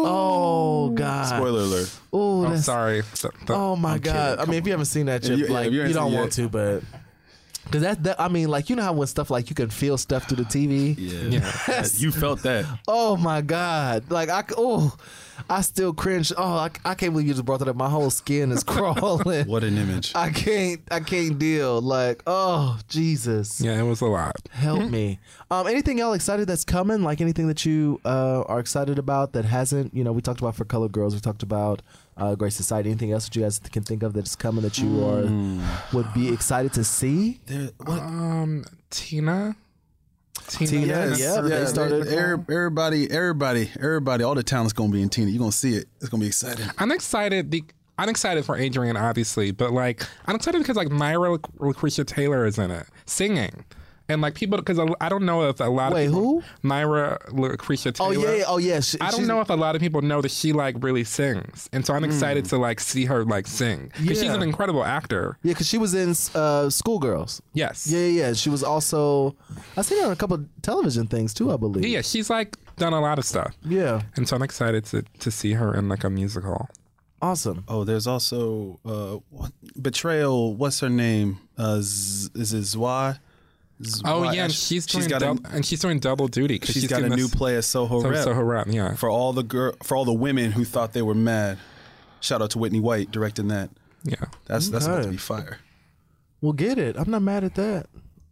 Oh God! Spoiler alert. Oh, I'm that's, sorry. The- the- Oh my I'm God! kidding. I mean, if you haven't seen that, Yeah, yet, you- yeah, like if you you, haven't don't seen want it to, but because that, that, I mean, like you know how when stuff like you can feel stuff through the T V. Yeah, you felt that. Oh my God! Like I, c- oh, I still cringe. Oh, I, I can't believe you just brought that up. My whole skin is crawling. What an image. I can't, I can't deal. Like, oh Jesus. Yeah, it was a lot. Help me. Um, anything y'all excited that's coming? Like anything that you uh, are excited about that hasn't? You know, we talked about For Color Girls. We talked about uh, Great Society. Anything else that you guys can think of that's coming that you are would be excited to see? There, what? Um, Tina. Tina. Tina, Yes. yeah, they started- every- Everybody, everybody, everybody, all the talent's gonna be in Tina. You're gonna see it. It's gonna be exciting. I'm excited. Be- I'm excited for Adrian, obviously, but like I'm excited because like Myra Lucretia Taylor is in it singing, and like people because I don't know if a lot Wait, of people, who? Myra Lucretia Oh Taylor. yeah, yeah, oh yeah. She, I don't she's- know if a lot of people know that she like really sings, and so I'm excited to like see her like sing because she's Yeah. an incredible actor. Yeah, because she was in uh, Schoolgirls. Yes. Yeah, yeah, yeah. She was also. I seen her on a couple of television things too. I believe. Yeah, she's like done a lot of stuff, Yeah. and so I'm excited to to see her in like a musical. Awesome. Oh, there's also uh, what, Betrayal. What's her name? Uh, Z- is it Zwa? Zwa? Oh yeah, and Sh- she's doing got dub- a, and she's doing double duty because she's she's, got a doing new this- play at Soho So, Rep Soho Rep, yeah. for all the girl for all the women who thought they were mad. Shout out to Whitney White directing that. Yeah. That's that's about to Okay. be fire. We'll get it. I'm not mad at that.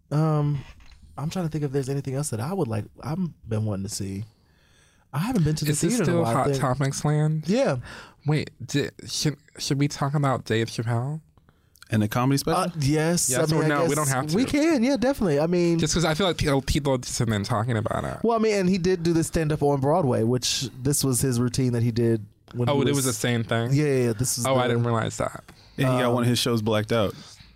Um, I'm trying to think if there's anything else that I would like. I've been wanting to see. I haven't been to the Is this theater in a still while. I Hot think. Topics land? Yeah. Wait, did, should should we talk about Dave Chappelle? And the comedy special. Uh, yes. Yes I mean, or I no? We guess don't have to. We can. Yeah, definitely. I mean, Just because I feel like people, people have been talking about it. well, I mean, and he did do the stand up on Broadway, which this was his routine that he did. When Oh, he it was the same thing? Yeah, yeah. This is. Oh, the, I didn't realize that. and he got one of his shows blacked out.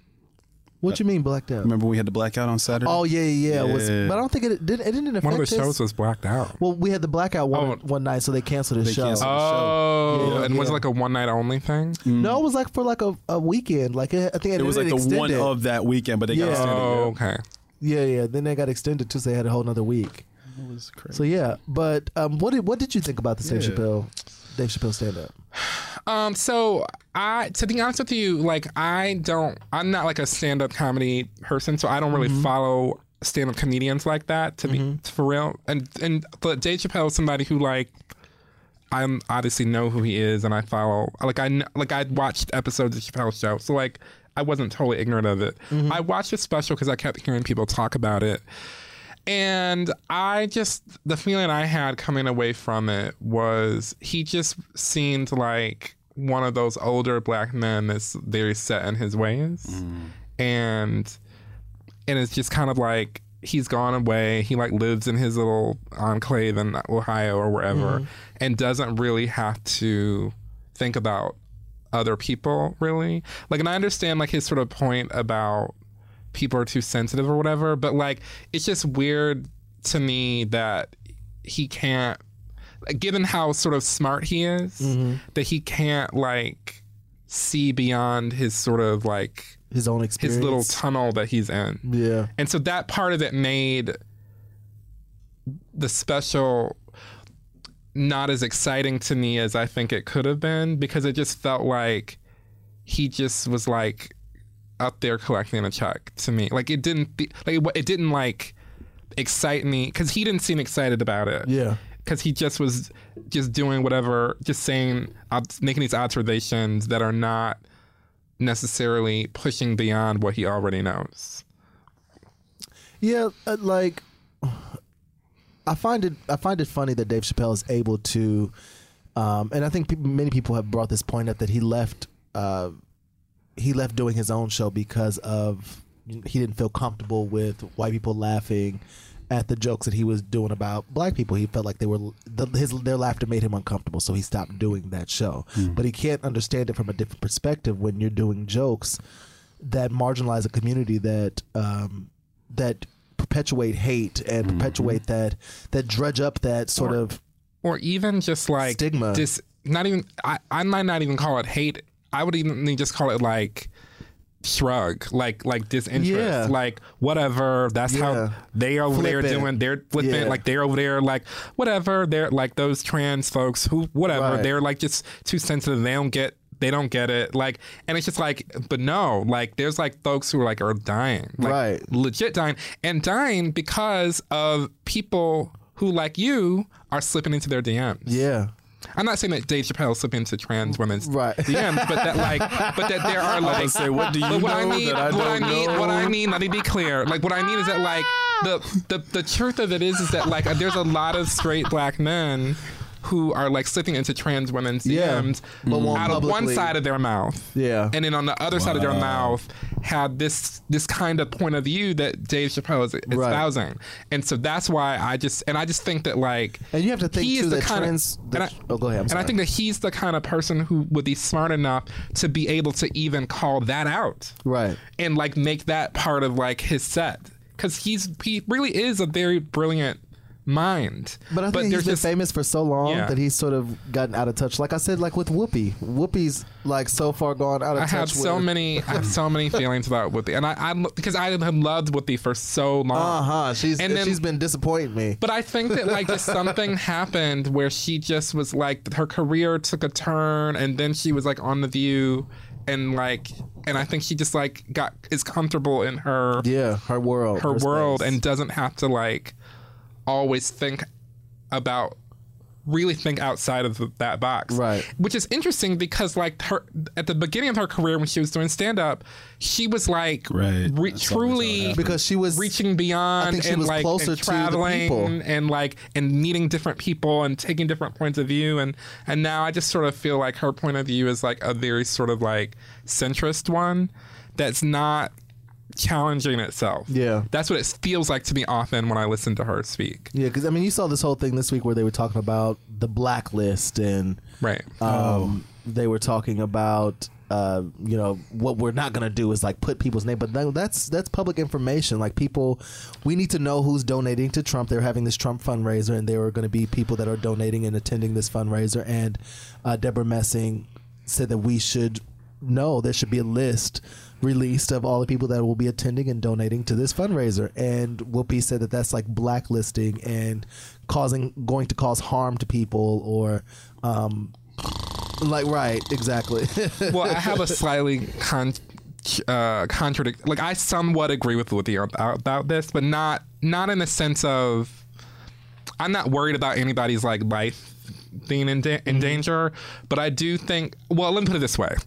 What you mean blacked out? Remember when we had the blackout on Saturday? Oh yeah, yeah. yeah. It was, Yeah. but I don't think it did. It didn't affect One of the his- shows was blacked out. Well, we had the blackout one Oh. one night, so they canceled his They show. canceled. Oh, Yeah, and was it yeah. like a one night only thing? No, it was like for like a, a weekend. Like it, I think it was like the one extended. of that weekend, but they got Yeah. extended. Oh, okay. Yeah, yeah. Then they got extended too, so they had a whole another week. It was crazy. So yeah, but um, what did what did you think about the Dave Yeah. Chappelle Dave Chappelle stand up? Um, so I, to be honest with you, like I don't, I'm not like a stand-up comedy person, so I don't really Mm-hmm. follow stand-up comedians like that. To be for real, and and but Dave Chappelle is somebody who like I obviously know who he is, and I follow. Like I kn- like I watched episodes of Chappelle's show, so like I wasn't totally ignorant of it. Mm-hmm. I watched the special because I kept hearing people talk about it. And I just, the feeling I had coming away from it was he just seemed like one of those older black men that's very set in his ways. Mm. And and it's just kind of like he's gone away. He like lives in his little enclave in Ohio or wherever mm. and doesn't really have to think about other people really. Like, and I understand like his sort of point about people are too sensitive or whatever, but like it's just weird to me that he can't, given how sort of smart he is, mm-hmm. that he can't like see beyond his sort of like his own experience, his little tunnel that he's in. Yeah. And so that part of it made the special not as exciting to me as I think it could have been, because it just felt like he just was like up there collecting a check to me. Like it didn't be, like it didn't like excite me because he didn't seem excited about it. Yeah. Because he just was just doing whatever, just saying, making these observations that are not necessarily pushing beyond what he already knows. Yeah, uh, like I find it. I find it funny that Dave Chappelle is able to, um, and I think people, many people have brought this point up that he left. Uh, he left doing his own show because of he didn't feel comfortable with white people laughing at the jokes that he was doing about black people. He felt like they were the, his their laughter made him uncomfortable, so he stopped doing that show. Mm. But he can't understand it from a different perspective when you're doing jokes that marginalize a community that um, that perpetuate hate and mm-hmm. perpetuate that that dredge up that sort or, of or even just like stigma. Dis, not even I, I might not even call it hate. I would even just call it like shrug, like like disinterest, yeah. like whatever. That's yeah. how they are over there doing. They're flipping, yeah. like they're over there, like whatever. They're like those trans folks who whatever. Right. They're like just too sensitive. They don't get. They don't get it. Like, and it's just like, but no, like there's like folks who are like are dying, like, right? Legit dying, and dying because of people who like you are slipping into their D Ms. Yeah. I'm not saying that Dave Chappelle slipped into trans women's right. D Ms, but that like, but that there are like, say, what do you know what I mean, that I what don't I mean, know? what I mean, let me be clear. Like, what I mean is that like the the the truth of it is is that like there's a lot of straight black men who are like slipping into trans women's D Ms yeah, but out of one side of their mouth, yeah, and then on the other wow. side of their mouth had this this kind of point of view that Dave Chappelle is espousing, right. and so that's why I just and I just think that like, and you have to think too that trans. Of, and I, oh, go ahead. I'm and sorry. I think that he's the kind of person who would be smart enough to be able to even call that out, right, and like make that part of like his set, because he's he really is a very brilliant mind. But I think but he's been just, famous for so long yeah. that he's sort of gotten out of touch. Like I said, like with Whoopi. Whoopi's like so far gone out of I touch. I have so with many I have so many feelings about Whoopi. And I, I because I have loved Whoopi for so long. Uh-huh. She's and then, she's been disappointing me. But I think that like just something happened where she just was like her career took a turn, and then she was like on The View, and like and I think she just like got is comfortable in her Yeah, her world. Her, her world space. And doesn't have to like always think about really think outside of the, that box, right? Which is interesting because like her at the beginning of her career when she was doing stand up, she was like right. re- truly because she was reaching beyond I think she and was like closer and to traveling the people. and like and meeting different people and taking different points of view, and and now I just sort of feel like her point of view is like a very sort of like centrist one that's not challenging itself. Yeah. That's what it feels like to me often when I listen to her speak. Yeah, because I mean, you saw this whole thing this week where they were talking about the blacklist and right. Um, oh. They were talking about uh, you know, what we're not gonna do is like put people's name, but that's that's public information. Like people, we need to know who's donating to Trump. They're having this Trump fundraiser, and there are going to be people that are donating and attending this fundraiser. And uh, Deborah Messing said that we should know there should be a list released of all the people that will be attending and donating to this fundraiser. And Whoopi said that that's like blacklisting and causing going to cause harm to people or um, Like, right, exactly. Well, I have a slightly con- uh, contradict. Like, I somewhat agree with Lydia about, about this, but not not in the sense of I'm not worried about anybody's like life being in, da- in mm-hmm. danger. But I do think. Well, let me put it this way.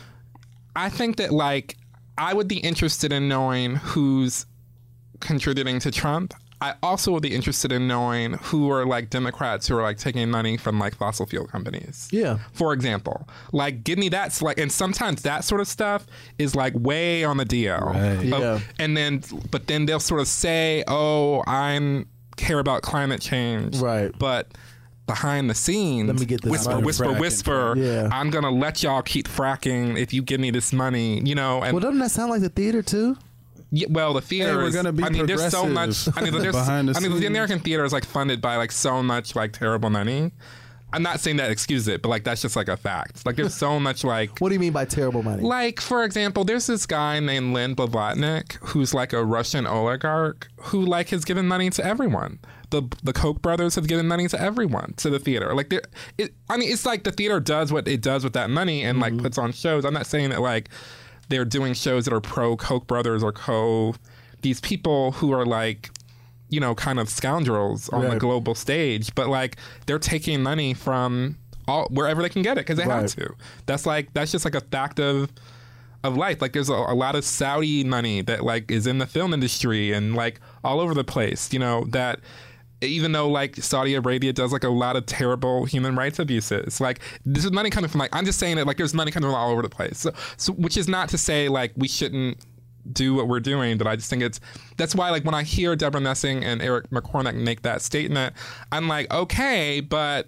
I think that like I would be interested in knowing who's contributing to Trump. I also would be interested in knowing who are like Democrats who are like taking money from like fossil fuel companies. Yeah. For example, like give me that like, and sometimes that sort of stuff is like way on the D L. Right. Yeah. Oh, and then, but then they'll sort of say, "Oh, I care about climate change." Right. But behind the scenes, let me get this whisper, money. whisper, Fracking. whisper. Yeah. I'm gonna let y'all keep fracking if you give me this money. You know. And well, doesn't that sound like the theater too? Yeah, well, the theater Hey, we're is. gonna be I mean, there's so much. progressive I mean, there's. behind the I mean, the scenes. American theater is like funded by like so much like terrible money. I'm not saying that excuses it, but like that's just like a fact. Like there's so much like. What do you mean by terrible money? Like, for example, there's this guy named Len Blavatnik who's like a Russian oligarch who like has given money to everyone. The the Koch brothers have given money to everyone, to the theater. Like, it, I mean, it's like the theater does what it does with that money and like mm-hmm. puts on shows. I'm not saying that like they're doing shows that are pro Koch brothers or co these people who are like, you know, kind of scoundrels on right. the global stage, but like they're taking money from all wherever they can get it because they right. have to. That's like that's just like a fact of of life. Like there's a, a lot of Saudi money that like is in the film industry and like all over the place. You know that. Even though like Saudi Arabia does like a lot of terrible human rights abuses, like this is money coming from like I'm just saying that like there's money coming from all over the place. So, so which is not to say like we shouldn't do what we're doing, but I just think it's that's why like when I hear Deborah Messing and Eric McCormack make that statement, I'm like, okay, but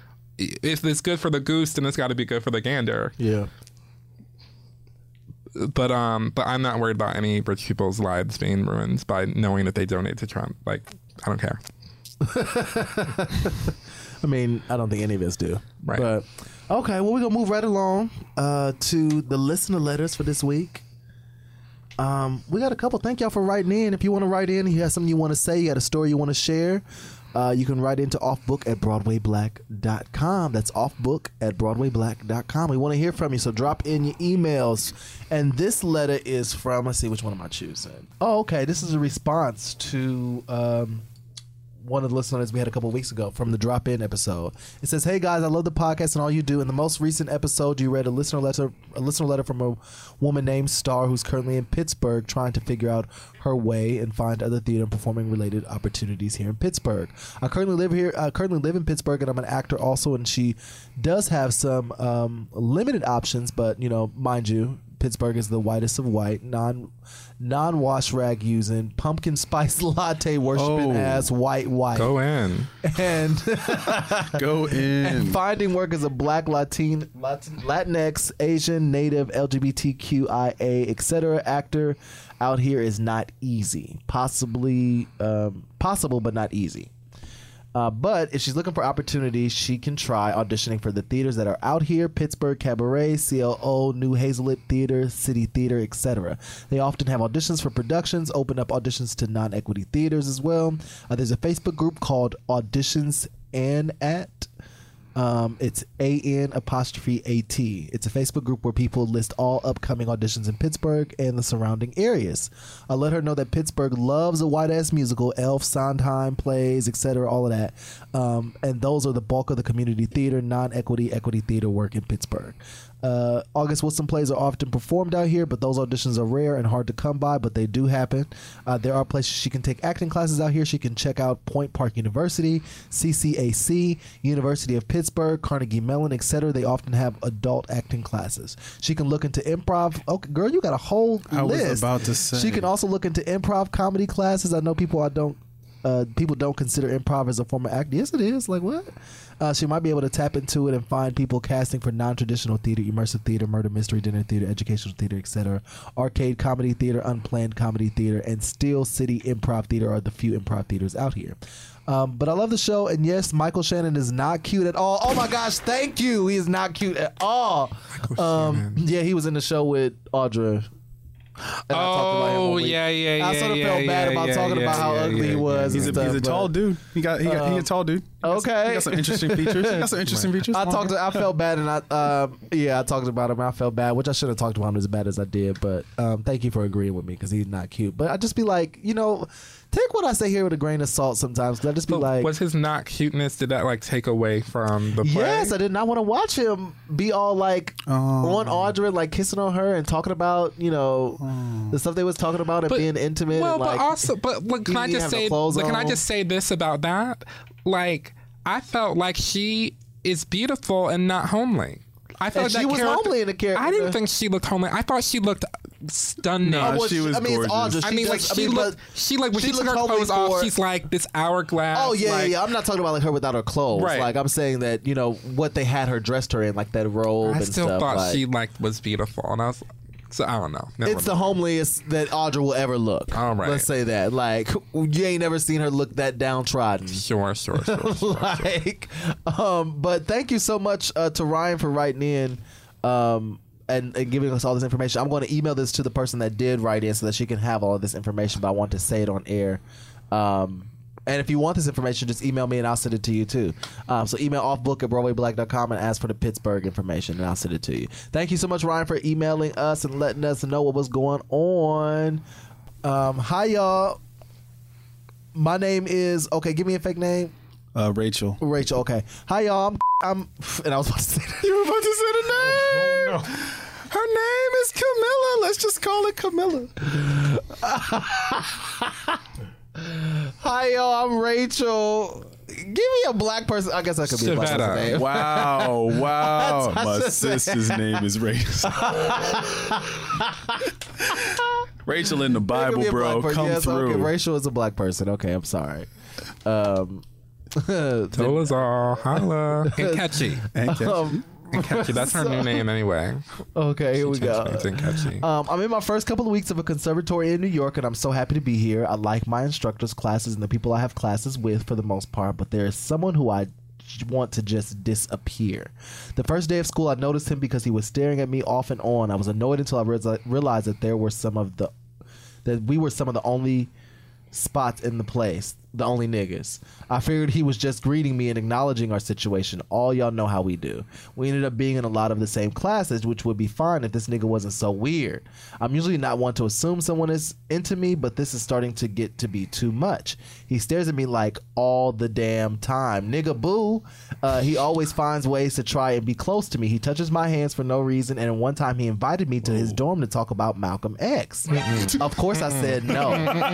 if it's good for the goose, then it's got to be good for the gander. Yeah. But um, but I'm not worried about any rich people's lives being ruined by knowing that they donate to Trump. Like I don't care. I mean, I don't think any of us do. Right. But okay, well, we're gonna move right along uh, to the listener letters for this week. Um, we got a couple. Thank y'all for writing in. If you want to write in, you have something you want to say, you got a story you want to share, uh, you can write into offbook at broadway black dot com. That's offbook at broadway black dot com. We want to hear from you, so drop in your emails. And this letter is from, let's see, which one am I choosing? Oh, okay. This is a response to um, one of the listeners we had a couple of weeks ago from the drop-in episode. It says, "Hey guys, I love the podcast and all you do. In the most recent episode, you read a listener letter, a listener letter from a woman named Star who's currently in Pittsburgh trying to figure out her way and find other theater and performing related opportunities here in Pittsburgh. I currently live here. I currently live in Pittsburgh, and I'm an actor also. And she does have some um, limited options, but you know, mind you, Pittsburgh is the whitest of white, non non wash rag using, pumpkin spice latte worshiping Oh. ass white white. Go in. And Go in. and finding work as a black Latin, Latin Latinx, Asian, Native, L G B T Q I A, et cetera actor out here is not easy. Possibly um, possible, but not easy. Uh, but if she's looking for opportunities, she can try auditioning for the theaters that are out here: Pittsburgh Cabaret, C L O, New Hazelwood Theater, City Theater, et cetera. They often have auditions for productions, open up auditions to non-equity theaters as well. Uh, there's a Facebook group called Auditions and At. Um, it's A N apostrophe A T. It's a Facebook group where people list all upcoming auditions in Pittsburgh and the surrounding areas. I let her know that Pittsburgh loves a white ass musical, Elf, Sondheim plays, et cetera, all of that. Um, and those are the bulk of the community theater, non-equity, equity theater work in Pittsburgh. Uh, August Wilson plays are often performed out here, but those auditions are rare and hard to come by, but they do happen. Uh, there are places she can take acting classes out here. She can check out Point Park University, C C A C, University of Pittsburgh, Carnegie Mellon, et cetera. They often have adult acting classes. She can look into improv. Okay, girl, you got a whole I list. was about to say. She can also look into improv comedy classes. I know people I don't Uh, people don't consider improv as a form of acting. Yes, it is. Like, what? Uh, she might be able to tap into it and find people casting for non-traditional theater, immersive theater, murder, mystery, dinner theater, educational theater, et cetera. Arcade comedy theater, unplanned comedy theater, and Steel City Improv Theater are the few improv theaters out here. Um, but I love the show, and yes, Michael Shannon is not cute at all. Oh my gosh, thank you. He is not cute at all. Um, yeah, he was in the show with Audra. And I talked about him Oh all week. yeah, yeah, yeah. I sort of yeah, felt yeah, bad about yeah, talking yeah, about how yeah, ugly yeah, he was. He's a, and he's a stuff, tall but- dude. He got he got he a tall dude. He got some- Okay. he got some interesting features. He got some interesting features. I talked. To, I felt bad, and I um, yeah, I talked about him. And I felt bad, which I should have talked about him as bad as I did. But um, thank you for agreeing with me because he's not cute. But I just be like, you know, take what I say here with a grain of salt sometimes. Cause I just be But like, was his not cuteness? Did that like take away from the play? yes, I did not want to watch him be all like Oh. on Audra, like kissing on her and talking about, you know, the stuff they was talking about and But- being intimate. Well, and, like, but also, but look, can he I didn't just have no say? clothes Look, can I on. just say this about that? Like, I felt like she is beautiful and not homely. I felt And that she was character- homely in the character. I didn't think she looked homely. I thought she looked stunning. No, Oh, well, she was I mean, it's gorgeous. Audra. I She mean, like does- I she mean, looked. but She like when she she, took looked her homely clothes off, for- she's like this hourglass. Oh yeah, like, yeah. I'm not talking about like her without her clothes. Right. Like I'm saying that you know what they had her dressed her in, like that robe I and still stuff. thought like, she like was beautiful, and I was. So I don't know. Never it's the mind. homeliest that Audra will ever look. All right. Let's say that. Like you ain't never seen her look that downtrodden. Sure, sure, sure. sure. like, um, but thank you so much uh, to Ryan for writing in. Um, and, and giving us all this information. I'm going to email this to the person that did write in so that she can have all of this information, but I want to say it on air. Um, and if you want this information, just email me and I'll send it to you too. Um, so email offbook at broadway black dot com and ask for the Pittsburgh information and I'll send it to you. Thank you so much, Ryan, for emailing us and letting us know what was going on. Um, hi, y'all. My name is, okay, give me a fake name. Uh, Rachel. Rachel, okay. Hi, y'all. I'm, I'm and I was about to say that. You were about to say the name. Oh, no. Her name is Camilla. Let's just call it Camilla. Hi, y'all. I'm Rachel. Give me a black person. I guess I could be a black Savannah. person's name. Wow, wow. That's My what I sister's said. name is Rachel. Rachel in the It could Bible, be a bro. black person. Come Yes, through. Okay, Rachel is a black person. Okay, I'm sorry. Um, Tolazar, holla, and catchy, And catchy. um, and catchy. That's her new name anyway. okay, here we Changed go. names and catchy. Um, I'm in my first couple of weeks of a conservatory in New York, and I'm so happy to be here. I like my instructors, classes, and the people I have classes with for the most part, but there is someone who I j- want to just disappear. The first day of school, I noticed him because he was staring at me off and on. I was annoyed until I re- realized that there were some of the that we were some of the only spots in the place, the only niggas. I figured he was just greeting me and acknowledging our situation. All y'all know how we do. We ended up being in a lot of the same classes, which would be fine if this nigga wasn't so weird. I'm usually not one to assume someone is into me, but this is starting to get to be too much. He stares at me like all the damn time. Nigga boo. Uh, he always finds ways to try and be close to me. He touches my hands for no reason, and one time he invited me to his dorm to talk about Malcolm X. Of course I said no.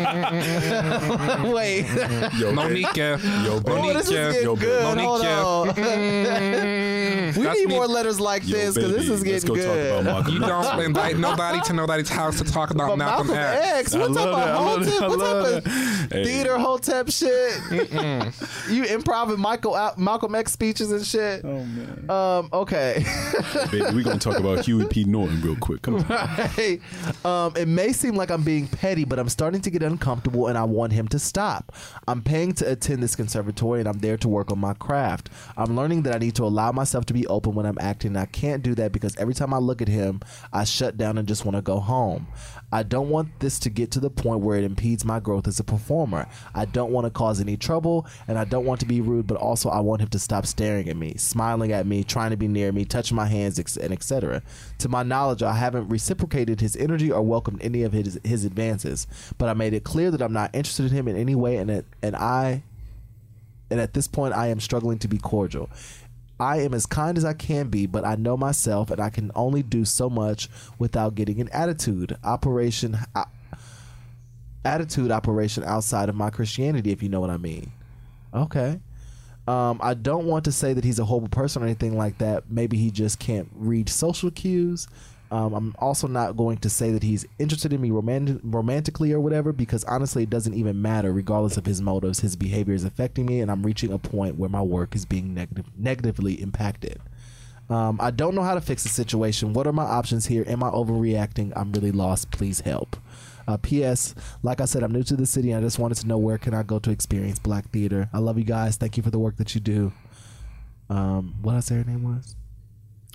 Wait. Yo, Monica, Yo, baby. Oh, this is getting Yo, good. baby. Hold on. we That's need me. more letters like Yo, this because this baby, is let's getting go talk good. about Malcolm you don't invite nobody to nobody's house to talk about But Malcolm, Malcolm X. X. What I type love that. I of love hotep? that. I What love type of that. Hey. theater hotep shit? You improv Michael Malcolm X speeches and shit. Oh, man. Um. Okay. Baby, we're going to talk about Huey P. Norton real quick. Come on. Right. Um, it may seem like I'm being petty, but I'm starting to get uncomfortable and I want him to stop. I'm paying to attend this conservatory and I'm there to work on my craft. I'm learning that I need to allow myself to be open when I'm acting. I can't do that because every time I look at him, I shut down and just want to go home. I don't want this to get to the point where it impedes my growth as a performer. I don't want to cause any trouble and I don't want to be rude, but also I want him to stop staring at me, smiling at me, trying to be near me, touching my hands, and et cetera. To my knowledge, I haven't reciprocated his energy or welcomed any of his his advances, but I made it clear that I'm not interested in him in any way, and it, and I and at this point I am struggling to be cordial. I am as kind as I can be, but I know myself and I can only do so much without getting an attitude operation uh, attitude operation outside of my Christianity, if you know what I mean. Okay. Um, I don't want to say that he's a horrible person or anything like that. Maybe he just can't read social cues. Um, I'm also not going to say that he's interested in me romantic, romantically or whatever, because honestly, it doesn't even matter. Regardless of his motives, his behavior is affecting me, and I'm reaching a point where my work is being negative, negatively impacted. Um, I don't know how to fix the situation. What are my options here? Am I overreacting? I'm really lost. Please help. Uh, P S. Like I said, I'm new to the city, and I just wanted to know where can I go to experience Black theater. I love you guys. Thank you for the work that you do. Um, what did I say her name was?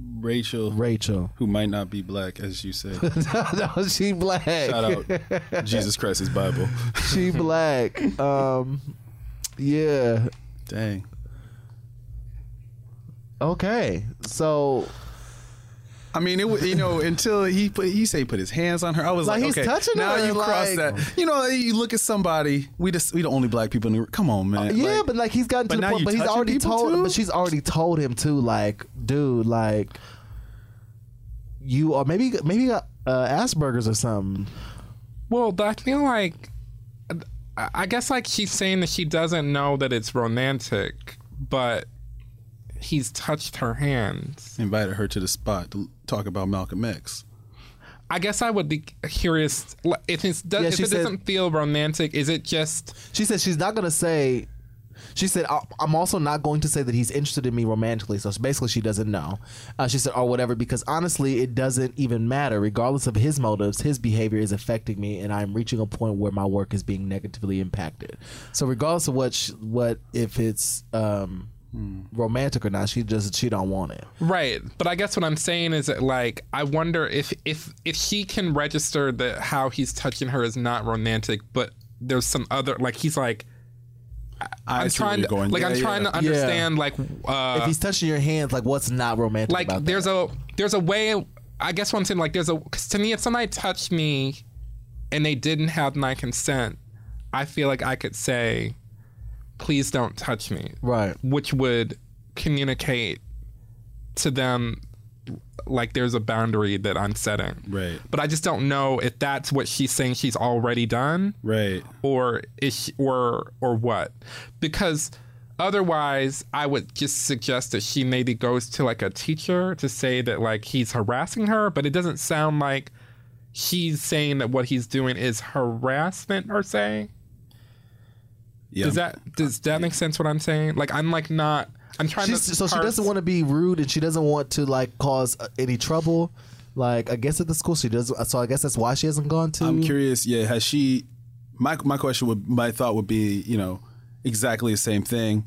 Rachel. Rachel. Who might not be black, as you say. No, she black. Shout out Jesus Christ's Bible. She black. Um, yeah. Dang. Okay, so I mean, it was, you know, until he put he say put his hands on her, I was Like, like, he's okay, touching now her, you cross like- that. You know, you look at somebody. We just we the only black people in the come on, man. yeah, Like, but like he's gotten to but the now point, you but he's touching already people told, too? but she's already told him too, like, dude, like, you or maybe maybe you got uh, Asperger's or something. Well, I feel like, I I guess like she's saying that she doesn't know that it's romantic, but he's touched her hands. invited her to the spot to talk about Malcolm X. I guess I would be curious if, it's, does, Yeah, if she it said- doesn't feel romantic. Is it just? She said she's not gonna say. She said, "I- I'm also not going to say that he's interested in me romantically." So basically, she doesn't know. Uh, she said, or whatever, because honestly, it doesn't even matter. Regardless of his motives, his behavior is affecting me, and I'm reaching a point where my work is being negatively impacted. So regardless of what, sh- what if it's um, romantic or not, she just she don't want it. Right, but I guess what I'm saying is that, like, I wonder if if if she can register that how he's touching her is not romantic, but there's some other, like, he's like, I I'm see where trying you're to going. like Yeah, I'm yeah. trying to understand like uh, if he's touching your hands, like what's not romantic like about there's that? a there's a way. I guess what I'm saying, like, there's a, because to me, if somebody touched me and they didn't have my consent, I feel like I could say, please don't touch me. Right. Which would communicate to them like there's a boundary that I'm setting. Right. But I just don't know if that's what she's saying she's already done. Right. Or is she, or or what? Because otherwise I would just suggest that she maybe goes to like a teacher to say that like he's harassing her, but it doesn't sound like she's saying that what he's doing is harassment per se. Yeah. Does that does that make sense what I'm saying? Like I'm like not I'm trying She's, to so she parse- doesn't want to be rude, and she doesn't want to like cause uh, any trouble. Like I guess at the school she does. So I guess that's why she hasn't gone to. I'm curious. Yeah, has she? My my question would my thought would be, you know, exactly the same thing.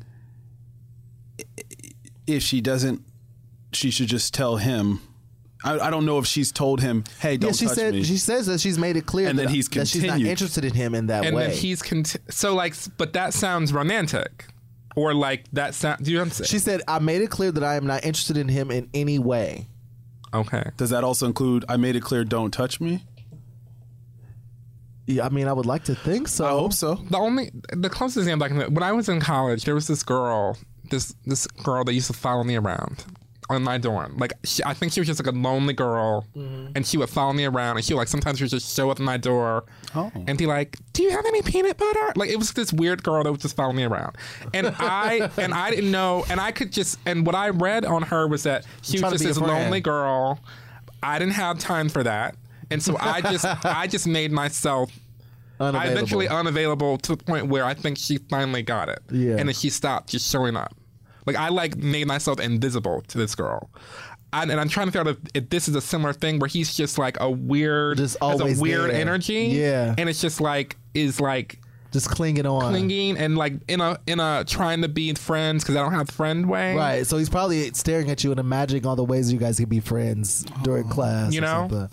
If she doesn't, she should just tell him. I, I don't know if she's told him, "Hey, don't yeah, she touch said me." she says that she's made it clear And that, then he's that she's not continued. interested in him in that and way. then he's conti- so like but that sounds romantic. Or like that sound do you know what I'm saying? She said, "I made it clear that I am not interested in him in any way." Okay. Does that also include? I made it clear, don't touch me. Yeah, I mean, I would like to think so. I hope so. The only the closest example I can when I was in college, there was this girl, this this girl that used to follow me around on my dorm. Like she, I think she was just like a lonely girl, and she would follow me around, and she would, like sometimes she would just show up at my door Oh. and be like, "Do you have any peanut butter?" Like it was this weird girl that would just follow me around, and I and I didn't know, and I could just and what I read on her was that she Trying was to just be this your friend. lonely girl. I didn't have time for that, and so I just I just made myself. I Unavailable. eventually unavailable to the point where I think she finally got it. Yeah. And then she stopped just showing up. Like I like made myself invisible to this girl. And, and I'm trying to figure out if, if this is a similar thing where he's just like a weird, Just has always a weird there. energy. Yeah. And it's just like, is like Just clinging on. clinging and like in a, in a trying to be friends because I don't have friend way. Right. So he's probably staring at you and imagining all the ways you guys could be friends during class. You or know? something.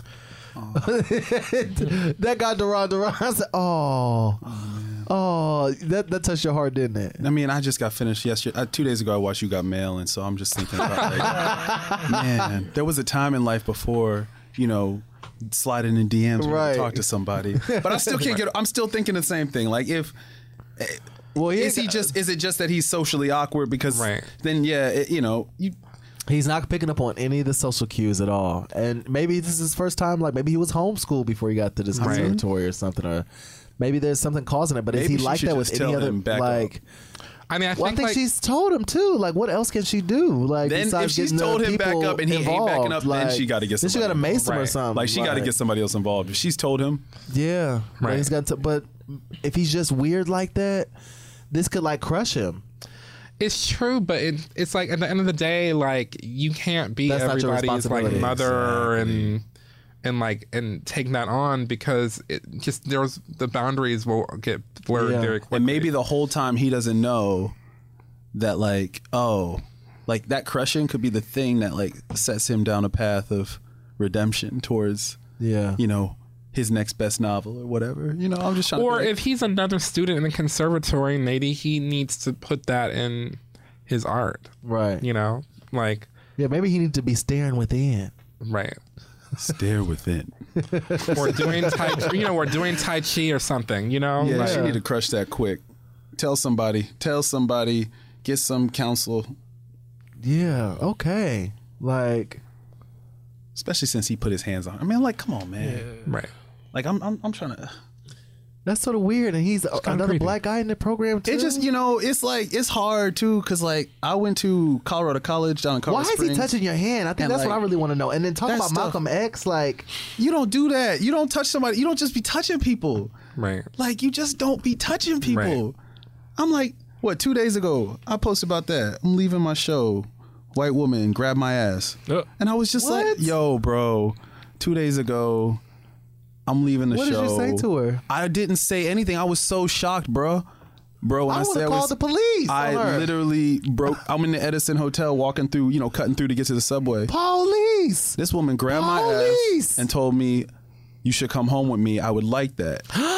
That guy Duran Duran. I said, oh, oh, that that touched your heart, didn't it? I mean, I just got finished yesterday. Uh, two days ago, I watched You Got Mail, and so I'm just thinking about, like, man, there was a time in life before, you know, sliding in D Ms when Right. you talk to somebody. But I still can't get. I'm still thinking the same thing. Like, if Well, is he just? Is it just that he's socially awkward? Because Right. then, yeah, it, you know, you. He's not picking up on any of the social cues at all. And maybe this is his first time. Like maybe he was homeschooled before he got to this Right. conservatory or something. Or maybe there's something causing it. But is Maybe he she like should that with just any tell other him back like? up. I mean, I Well, I think, think like, she's told him too. Like, what else can she do? Like, Then if besides she's getting the told him back people up and he ain't backing involved, up, like, then she got to get then she got somebody to mace him or Right. something. Like she got to Like, get somebody else involved. If she's told him, Yeah, but Right. he's got to. But if he's just weird like that, this could like crush him. it's true, but it, it's like at the end of the day, like you can't be That's not your everybody's like responsibility. mother and and like and take that on because it just there's the boundaries will get blurred Yeah. very quickly. and maybe the whole time he doesn't know that, like, oh, like that crushing could be the thing that like sets him down a path of redemption towards, yeah, you know, his next best novel or whatever. You know, I'm just trying Or to be like, if he's another student in the conservatory, maybe he needs to put that in his art. Right. You know, like. Yeah, maybe he needs to be staring within. Right. Stare within. Or doing tai, you know, or doing Tai Chi or something, you know? Yeah, like, she need to crush that quick. Tell somebody. Tell somebody. Get some counsel. Yeah, okay. Like, especially since he put his hands on her. I mean, like, come on, man. Yeah. Right. Like, I'm, I'm, I'm trying to. That's sort of weird, and he's another creepy. black guy in the program too. It just, you know, it's like it's hard too, because like I went to Colorado College down in Colorado Why Springs. is he touching your hand? I think that's like, what I really want to know. And then talk about stuff. Malcolm X, like you don't do that. You don't touch somebody. You don't just be touching people. Right. Like you just don't be touching people. Right. I'm like, what? Two days ago, I posted about that. I'm leaving my show. White woman grabbed my ass, uh, and I was just what? like, yo, bro. Two days ago. I'm leaving the what show. What did you say to her? I didn't say anything. I was so shocked, bro. Bro, when I, I said I called was, the police. I literally broke. I'm in the Edison Hotel, walking through, you know, cutting through to get to the subway. Police. This woman grabbed police. my ass and told me, "You should come home with me. I would like that."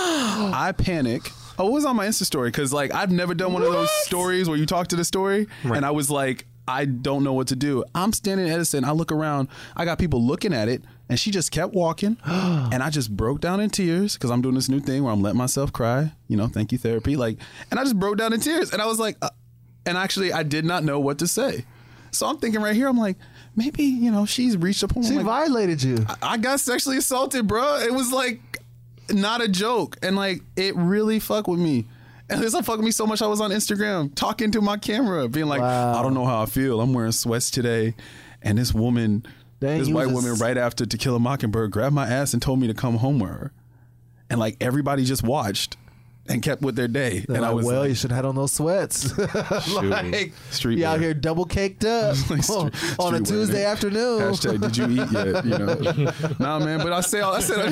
I panic. Oh, it was on my Insta story because, like, I've never done one what? of those stories where you talk to the story, right. and I was like, I don't know what to do. I'm standing in Edison. I look around. I got people looking at it. And she just kept walking. And I just broke down in tears because I'm doing this new thing where I'm letting myself cry. You know, thank you, therapy. Like, and I just broke down in tears. And I was like, uh, and actually, I did not know what to say. So I'm thinking right here, I'm like, maybe, you know, she's reached a point. She like, violated you. I, I got sexually assaulted, bro. It was like not a joke. And like, it really fucked with me. And this fucked with me so much. I was on Instagram talking to my camera, being like, wow. I don't know how I feel. I'm wearing sweats today. And this woman, Dang, this white woman, right after To Kill a Mockingbird, grabbed my ass and told me to come home with her. And like everybody just watched and kept with their day. They're and like, I was well, like, you should have had on those sweats. Like, street you out here double caked up like on, on a Tuesday man. afternoon. Hashtag did you eat yet? You know, nah, man. But I say, all I said,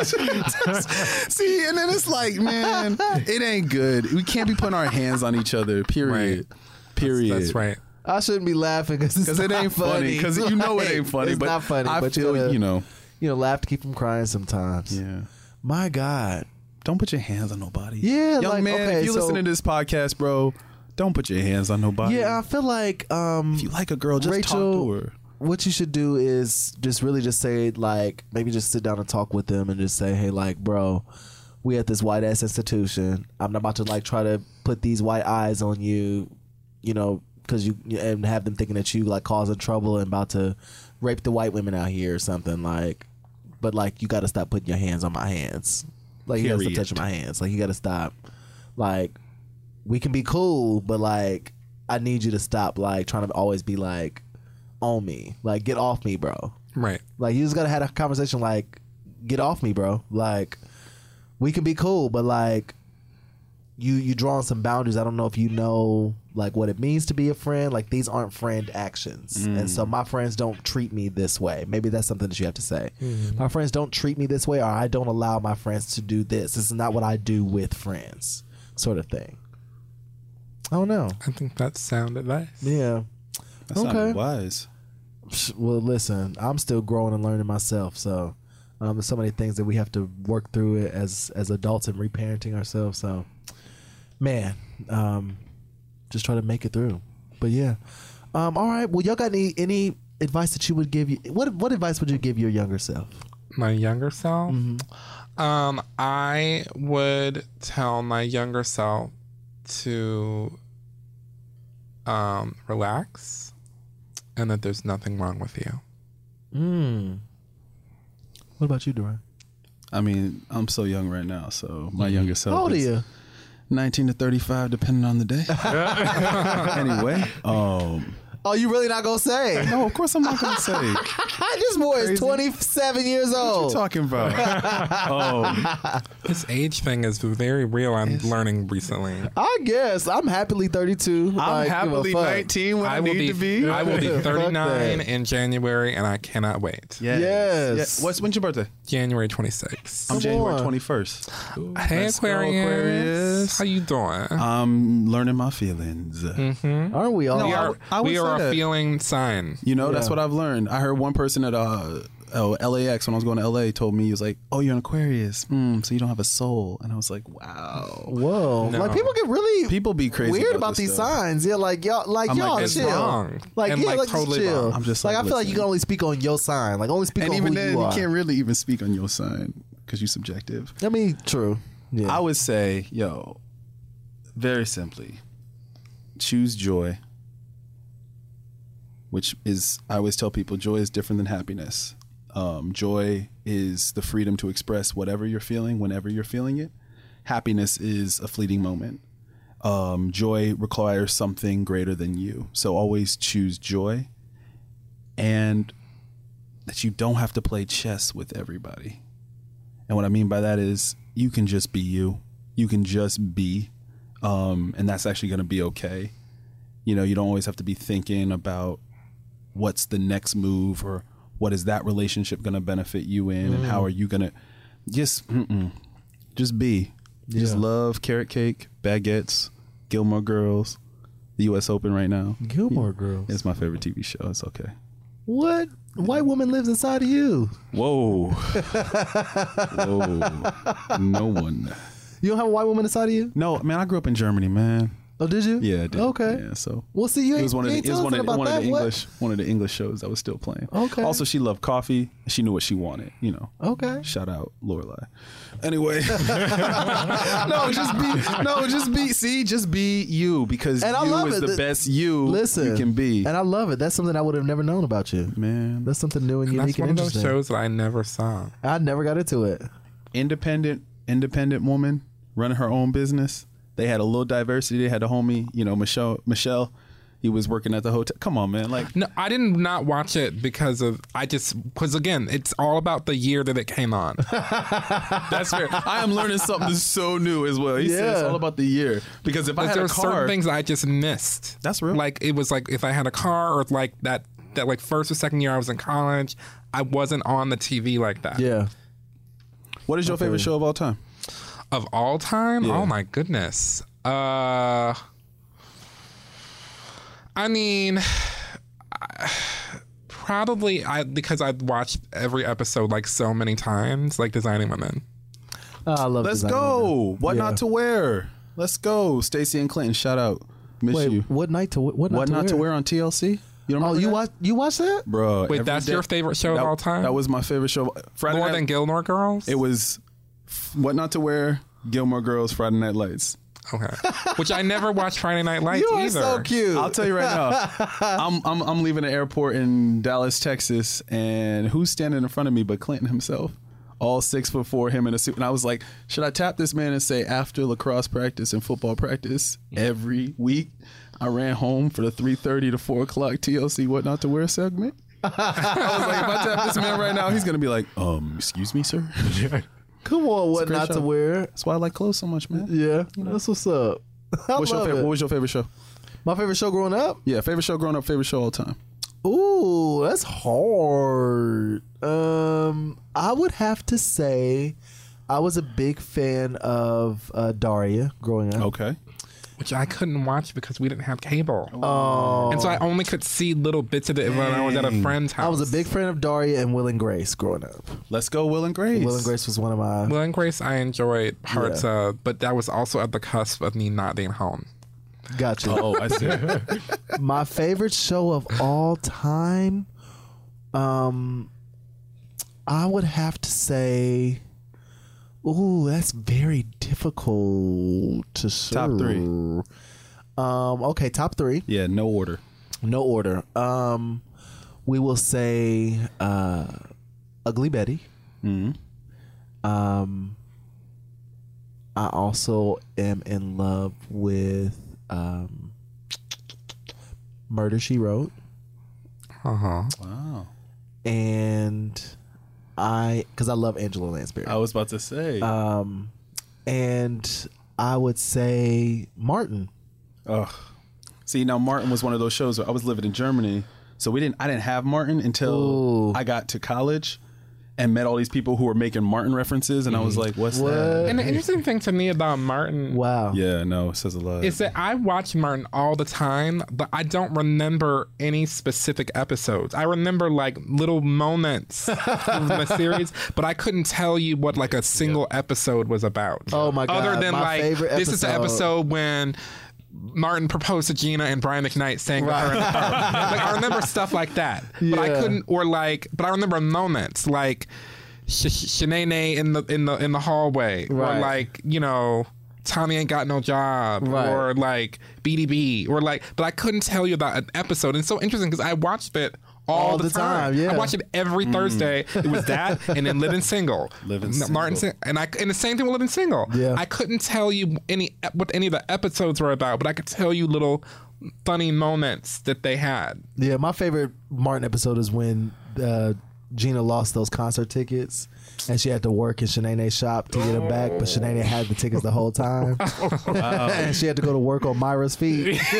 see, and then it's like, man, it ain't good. We can't be putting our hands on each other. Period. Right. Period. That's, that's right. I shouldn't be laughing because it ain't funny. Because you know it ain't funny. It's but not funny. I but feel, you, gotta, you know, you know, laugh to keep from crying sometimes. Yeah. My God. Don't put your hands on nobody. Yeah, young like, man, okay, if you so, listen to this podcast, bro, don't put your hands on nobody. Yeah, I feel like um, if you like a girl, just Rachel, talk to her. What you should do is just really just say, like, maybe just sit down and talk with them and just say, hey, like, bro, we at this white ass institution. I'm not about to like try to put these white eyes on you, you know, because you and have them thinking that you like causing trouble and about to rape the white women out here or something like. But like, you got to stop putting your hands on my hands. Like, you gotta stop touching my hands. Like, you gotta stop. Like, we can be cool, but like, I need you to stop like trying to always be like on me. Like, get off me, bro. Right. Like, you just gotta have a conversation like, get off me, bro. Like, we can be cool, but like, you you drawing some boundaries. I don't know if you know like what it means to be a friend. Like, these aren't friend actions. Mm. And so my friends don't treat me this way. Maybe that's something that you have to say. Mm. My friends don't treat me this way, or I don't allow my friends to do this. This is not what I do with friends, sort of thing. I don't know. I think that's sound advice. Yeah. That sounded okay. wise. Well, listen, I'm still growing and learning myself. So um, there's so many things that we have to work through it as, as adults and reparenting ourselves. So, man, um, just try to make it through. But yeah. Um, all right. Well, y'all got any any advice that you would give you? What what advice would you give your younger self? My younger self? Mm-hmm. Um, I would tell my younger self to um, relax and that there's nothing wrong with you. Mm. What about you, Duran? I mean, I'm so young right now, so my mm-hmm. younger self. How old is, are you? nineteen to thirty-five, depending on the day. Anyway. Um, oh, you really not going to say? No, of course I'm not going to say. This boy is twenty-seven years old. What you talking about? um, this age thing is very real. I'm learning recently. I guess. I'm happily thirty-two. I'm like, happily nineteen when I, I need be, to be. I will be thirty-nine in January, and I cannot wait. Yes. yes. yes. What's, when's your birthday? January twenty-sixth. I'm Come January on. twenty-first. Hey, Aquarius. Aquarius. How you doing? I'm learning my feelings. Mm-hmm. Aren't we all? No, we are, I, I we are are that. a feeling sign. You know, that's Yeah. what I've learned. I heard one person at uh, oh, L A X when I was going to L A told me, he was like, oh, you're an Aquarius, mm, so you don't have a soul. And I was like, wow. Whoa. No. Like, people get really People be crazy weird about about this these stuff. signs. Yeah, like, y'all, like, I'm like, y'all it's chill. wrong. Like, And, yeah, like, like, just totally chill. wrong. I'm just like, like, I feel like you listen. can only speak on your sign. Like, only speak And on even who then, you you are. can't really even speak on your sign because you're subjective. I mean, true. Yeah. I would say, yo, very simply, choose joy, which is, I always tell people, joy is different than happiness. Um, joy is the freedom to express whatever you're feeling whenever you're feeling it. Happiness is a fleeting moment. Um, joy requires something greater than you. So always choose joy, and that you don't have to play chess with everybody. And what I mean by that is you can just be you. You can just be. Um, and that's actually going to be okay. You know, you don't always have to be thinking about what's the next move or what is that relationship going to benefit you in mm. and how are you going to just, mm-mm, just be. Yeah. Just love carrot cake, baguettes, Gilmore Girls, the U S Open right now. Gilmore yeah. Girls. It's my favorite T V show. It's okay. What? White woman lives inside of you. Whoa. Whoa. No one. You don't have a white woman inside of you? No, man, I grew up in Germany, man. Oh, did you? Yeah, I did. Okay. Yeah, so well, see, you it was one of the, ain't it was tell one us of, about one of that. the What? English one of the English shows that was still playing. Okay. Also, she loved coffee. She knew what she wanted. You know. Okay. Shout out Lorelai. Anyway, no, just be no, just be. See, just be you because And I you love is it. the The- best you Listen, you can be. and I love it. That's something I would have never known about you, Man, That's something new and And unique that's one and of those interesting. shows that I never saw. I never got into it. independent, independent woman running her own business. They had a little diversity. They had a homie, you know, Michelle. Michelle, he was working at the hotel. Come on, man. Like, No, I didn't not watch it because of I just because again, it's all about the year that it came on. that's fair. I am learning something so new as well. He said it's Yeah. all about the year because if I Like, had there a were certain car, things I just missed. That's real. Like it was like if I had a car or like that that like first or second year I was in college, I wasn't on the T V like that. Yeah. what is your favorite show of all time? Of all time? Yeah. Oh my goodness. Uh I mean I- probably I because I've watched every episode like so many times, like Designing Women. Oh, I love Let's Designing go. Women. What Yeah. not to wear? Let's go. Stacey and Clinton, shout out. Miss Wait, you. what night to what not, What to, not wear? to wear on T L C? You don't Oh, remember you that? watch you watch that? Bro, Wait, every that's day- your favorite show of that- all time? That was my favorite show. Friday More night, than Gilmore Girls? It was What Not to Wear, Gilmore Girls, Friday Night Lights. Okay. Which I never watched Friday Night Lights You are either. so cute. I'll tell you right now, I'm, I'm I'm leaving the airport in Dallas, Texas, and who's standing in front of me but Clinton himself? All six foot four, him in a suit. And I was like, should I tap this man and say after lacrosse practice and football practice every week, I ran home for the three thirty to four o'clock T L C What Not to Wear segment? I was like, if I tap this man right now, he's going to be like, um, excuse me, sir? Come on, what great not show. to wear? That's why I like clothes so much, man. Yeah, that's what's up. I What's your love favorite, it. what was your favorite show? My favorite show growing up? Yeah, favorite show growing up, favorite show all time. Ooh, that's hard. Um, I would have to say I was a big fan of uh, Daria growing up. Okay. Which I couldn't watch because we didn't have cable. Oh. And so I only could see little bits of it when I was at a friend's house. I was a big fan of Daria and Will and Grace growing up. Let's go, Will and Grace. Will and Grace was one of my. Will and Grace I enjoyed parts Yeah. of, but that was also at the cusp of me not being home. Gotcha. Oh, I see. My favorite show of all time, um, I would have to say, ooh, that's very difficult to say. Top three. Um, okay, top three. Yeah, no order. No order. Um, we will say uh, Ugly Betty. Mm-hmm. Um, I also am in love with um, Murder, She Wrote. Uh-huh. Wow. And I, because I love Angela Lansbury. I was about to say. Um, and I would say Martin. Ugh. See, now Martin was one of those shows where I was living in Germany, so we didn't. I didn't have Martin until Ooh. I got to college, and met all these people who were making Martin references, and I was like, "What's What? that?" And the interesting thing to me about Martin Wow. Yeah, no, it says a lot. is that I watch Martin all the time, but I don't remember any specific episodes. I remember like little moments from the series, but I couldn't tell you what like a single episode was about. Oh my God, Other than my like favorite this is the episode. episode when Martin proposed to Gina and Brian McKnight sang to her in the car. Like I remember stuff like that, but I Yeah. couldn't. Or like, but I remember moments like Sh- Shanae in the in the in the hallway, Right. or like you know. Tommy ain't got no job, Right. or like B D B, or like, but I couldn't tell you about an episode. And it's so interesting because I watched it all, All the, the time, yeah. I watched it every Thursday. It was that, and then Living Single, Living M- Single. Martin, Sing- and I, and the same thing with Living Single. Yeah. I couldn't tell you any what any of the episodes were about, but I could tell you little funny moments that they had. Yeah, my favorite Martin episode is when uh, Gina lost those concert tickets and she had to work in Shanae's shop to get them back, but Shanae had the tickets the whole time. And she had to go to work on Myra's feet. She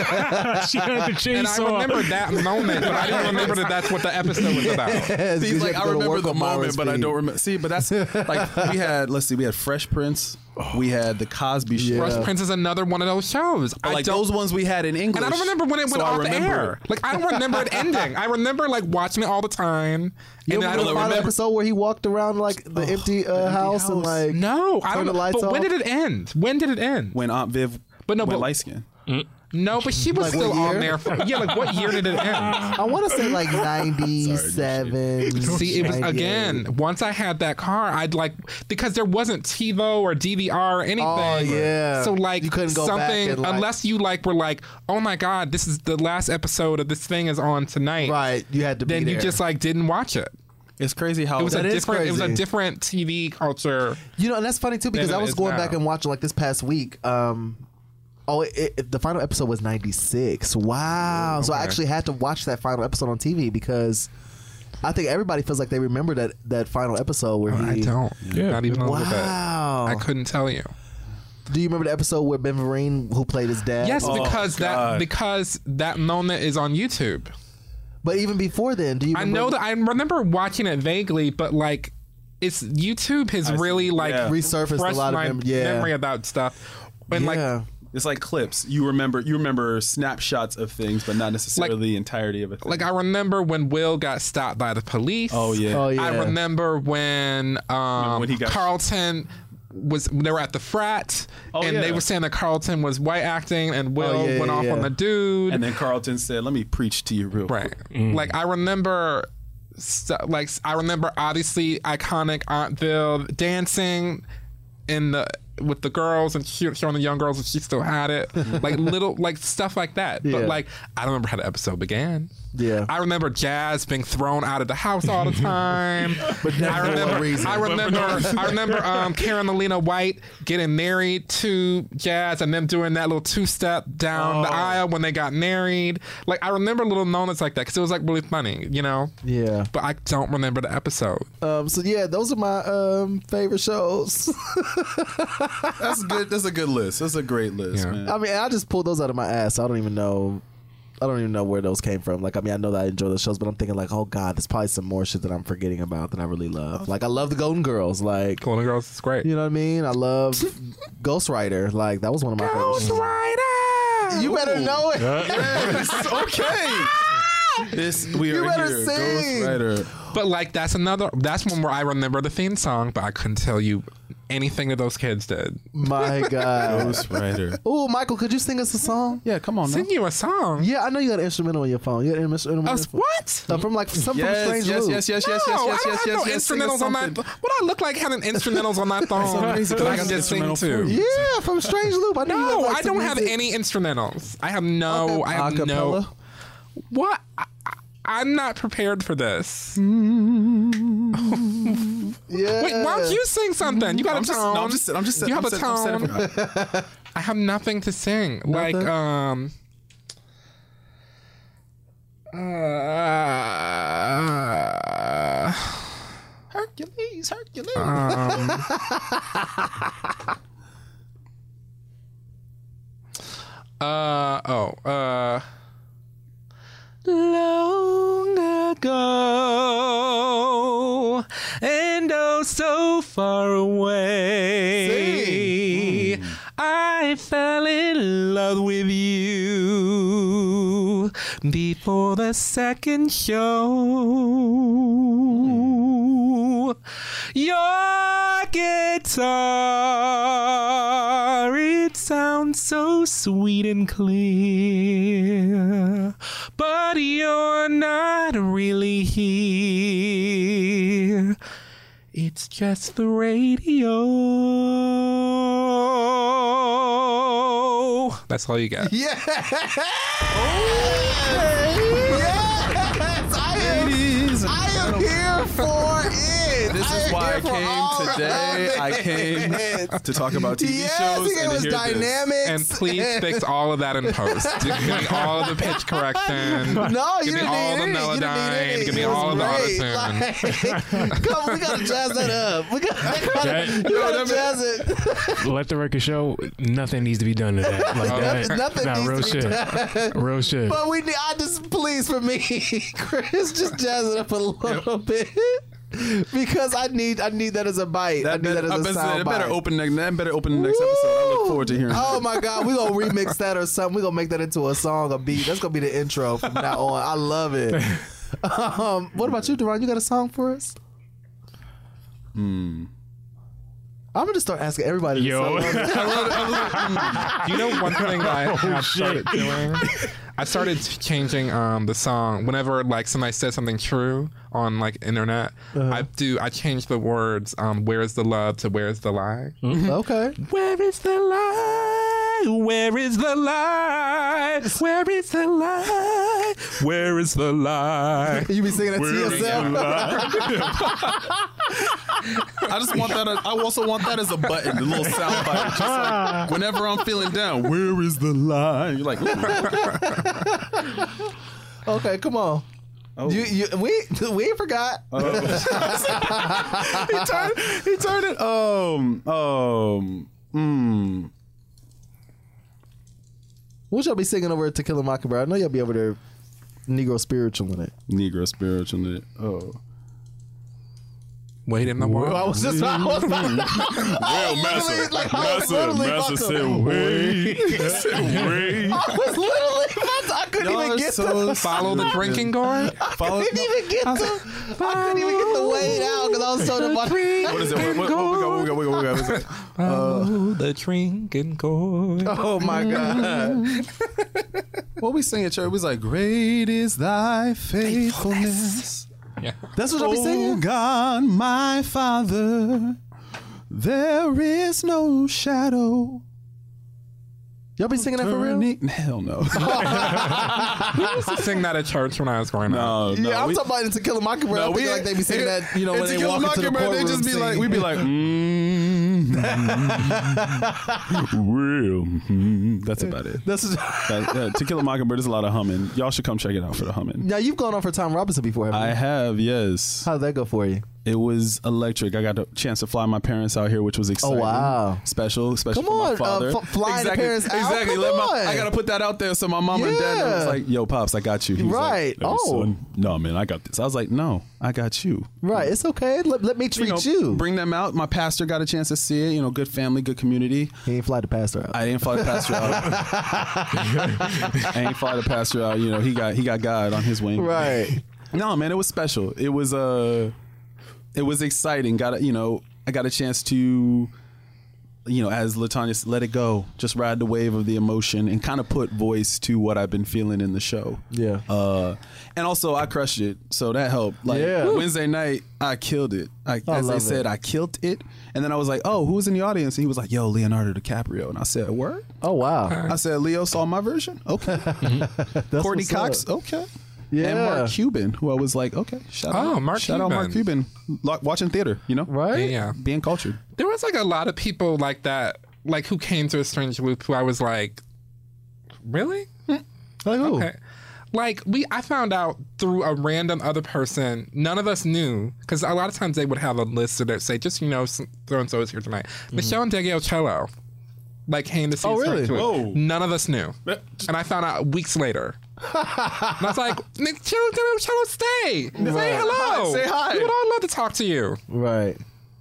had the chainsaw. And I remember that moment, but I didn't remember that that's what the episode was about. Yes, See, she like had to I go to remember work the on Myra's moment, but I feet. don't remember. See, but that's like we had. Let's see, we had Fresh Prince, we had the Cosby Show. Yeah. Fresh Prince is another one of those shows. But I like don't- those ones we had in English. And I don't remember when it went so I off the remember air. it. Like I don't remember it ending. I remember like watching it all the time. You and then I remember don't the final remember. episode where he walked around like the empty uh, house, and like No, I Turn don't the know. lights But when off? did it end? When did it end? when Aunt Viv But no, went but- light skin. No, but she was Like what still on year? there. For, yeah, like what year did it end? I want to say like ninety-seven. See, it was ninety-eight. again. Once I had that car, I'd like because there wasn't TiVo or D V R or anything. Oh, yeah. So like You couldn't go back something and, like- unless you like were like, oh my god, this is the last episode of this thing is on tonight. Right, you had to be Then you there. just like didn't watch it. It's crazy how It was That a is different. It was a crazy. different T V culture. You know, and that's funny too because Than I it was is going now. back and watching like this past week. Um, oh, it, it, the final episode was ninety-six. Wow! So I Okay. actually had to watch that final episode on T V because I think everybody feels like they remember that that final episode where he. I don't. Yeah. Not even a little bit. Wow! I couldn't tell you. Do you remember the episode where Ben Vereen, who played his dad? Yes, because that God. because that moment is on YouTube. But even before then, do you? I Remember know that I remember watching it vaguely, but like, it's YouTube has I see. really like Yeah. Resurfaced a refreshed lot of my mem- yeah. memory about stuff. And yeah. like, It's like clips. You remember you remember snapshots of things, but not necessarily Like- the entirety of it. like I remember when Will got stopped by the police. Oh yeah. Oh, yeah. I remember when um, when he got- Carlton was they were at the frat Oh, and they yeah. were saying that Carlton was white acting and Will Oh, yeah, went yeah, off yeah. on the dude. And then Carlton said, "Let me preach to you real Right. quick." Like I remember, stu- like I remember obviously iconic Aunt Viv dancing in the with the girls and she, showing the young girls that she still had it, like little like stuff like that. Yeah. But like I don't remember how the episode began. Yeah. I remember Jazz being thrown out of the house all the time. But never I for remember, one reason. I remember, I remember um, Karen Lena White getting married to Jazz and them doing that little two step down the aisle when they got married. Like I remember little moments like that because it was like really funny, you know. Yeah. But I don't remember the episode. Um, so yeah, those are my um, favorite shows. That's good. That's a good list. That's a great list, Yeah. man. I mean, I just pulled those out of my ass. So I don't even know. I don't even know where those came from. Like, I mean, I know that I enjoy those shows, but I'm thinking like, oh god, there's probably some more shit that I'm forgetting about that I really love. Like, I love the Golden Girls. Like, Golden Girls is great. you know what I mean? I love Ghost Rider. Like, that was one of my Ghost favorites. Rider. You better know it. Yes. Okay. This we You are better here. sing. Ghost Rider. But like that's another. That's one where I remember the theme song, but I couldn't tell you anything that those kids did. My god. Ghost Rider. Oh, Michael, could you sing us a song? Yeah, come on, Sing man. you a song. Yeah, I know you got an instrumental on your phone. You got an instrumental. Uh, on your phone? what? Uh, from like some from Yes, Strange yes, Loop. yes, yes, yes, yes, no, yes, I yes, don't yes, have yes, no yes. Sing us instrumentals on that. something. What I look like having instrumentals on that phone crazy, that I I can got just sing instrumental to. for you. Yeah, from Strange Loop. I know. you No, like I some don't have music. any instrumentals. I have no. Okay. I have no. Acapella? What? I, I- I'm not prepared for this. Yeah. Wait, why don't you sing something? You got a I'm just- tone. no, I'm just- I'm just- You have I'm a set- I'm tone. set I have nothing to sing. Like Nothing? um. Uh, Hercules, Hercules. um, uh oh uh long ago in love with you before the second show. Your guitar, it sounds so sweet and clear, but you're not really here. It's just the radio. That's all you get. Yeah. Yes, I am, I am here for it. This is why I came today. I came to talk about T V yes, shows it and was to hear dynamics. And please fix all of that in post. Give me all of the pitch correction. No, give you me didn't all need the any. You didn't need melodyne. any. Give me It was all of the great. auto-tune. Like, come on, we gotta jazz that up. We gotta, That- you gotta jazz it. Let the record show nothing needs to be done to that. Like that. Nothing Nah, needs real to be shit. done. Real shit. But we need, I just, please, for me, Chris, just jazz it up a little bit. Because I need, I need that as a bite. I need that as I a better, sound it better bite. open next. That better open the next episode. I look forward to hearing. Oh my God, we gonna remix that or something. We gonna make that into a song, a beat. That's gonna be the intro from now on. I love it. Um, what about you, Deron? You got a song for us? Hmm. I'm gonna start asking everybody. Yo. To sing. You know one thing I Oh, have started doing? I started changing um, the song whenever like somebody says something true on like internet. Uh-huh. I do. I change the words. Um, Where is the love to where is the lie? Okay. Where is the lie? Where is the lie? Where is the lie? Where is the lie? You be singing that to Where is yourself. the lie? I just want that. I also want that as a button, a little sound bite. Just like whenever I'm feeling down, where is the line? You're like, Okay, come on. Oh. You, you, we, we ain't forgot. he turned, he turned it. Um, um, hmm. What y'all be singing over at To Kill a Mockingbird? I know y'all be over there, Negro spiritual in it. Negro spiritual in it. Oh. Wait in the world. I was just, I was Well, Master, like, I was Master, literally Master about to- said, wait, said, wait. I was literally about to, I couldn't Y'all even are get so to, Follow the drinking gourd. Follow, I couldn't even get to, I couldn't even get the weight out because I was so about what is it? What, what, what we got? What we got? What we got? What we got? What we got? Follow the drinking gourd. Oh my God. What we sing at church? We was like, great is thy faithfulness. Yeah. That's what y'all be Oh singing? God, my Father, there is no shadow. Y'all be singing that for real? turning- Hell no. We used to sing that at church when I was growing up. no, no. Yeah, I'm we- talking about in To Kill a Mockingbird. no, I think like they be singing that, you know, when it's they a Kill a walk into the Mockingbird, courtroom. they just be like, scene. we'd be like, mm, real. mm. That's about it. This is, That, uh, To Kill a Mockingbird is a lot of humming. Y'all should come check it out for the humming. now you've gone on for Tom Robinson before, haven't you? I have, yes. How'd that go for you? It was electric. I got a chance to fly my parents out here, which was exciting. wow. Special, especially Come for on, my father. uh, f- flying the exactly, parents out? Exactly. Come Let my- on. I got to put that out there so my mom and dad know. Yeah. It's like, yo, Pops, I got you. He was Right. Like, "No, Oh. son, no, man, I got this. I was like, no, I got you. Right, it's okay. Let, let me treat you. know, Bring them out. My pastor got a chance to see it. You know, good family, good community. He ain't fly the pastor out. I didn't fly the pastor out. I ain't fly the pastor out. You know, he got he got God on his wing. Right. No, man, it was special. It was uh it was exciting. Got a, you know, I got a chance to, you know, as LaTanya said, let it go. Just ride the wave of the emotion and kind of put voice to what I've been feeling in the show. Yeah. Uh, and also I crushed it, so that helped. Like Yeah. Wednesday night, I killed it. I, I as they love said, it. I killed it. And then I was like, oh, who's in the audience? And he was like, yo, Leonardo DiCaprio. And I said, word? Oh, wow. I said, Leo saw my version? Okay. That's Courtney what's Cox? up. Okay. Yeah. And Mark Cuban, who I was like, okay, shout Oh, out. Mark shout out Mark Cuban. Lo- Watching theater, you know? Right? Yeah. Being cultured. There was like a lot of people like that, like who came to a Strange Loop who I was like, really? Like who? Okay. Like we, I found out through a random other person. None of us knew because a lot of times they would have a list that say, just you know, so and so is here tonight. Mm-hmm. Michelle Degliocello, like came to see. Oh, us really? to it. Whoa. None of us knew, and I found out weeks later. And I was like, Michelle Degliocello, stay, say hello, Say hi. We would all love to talk to you. Right.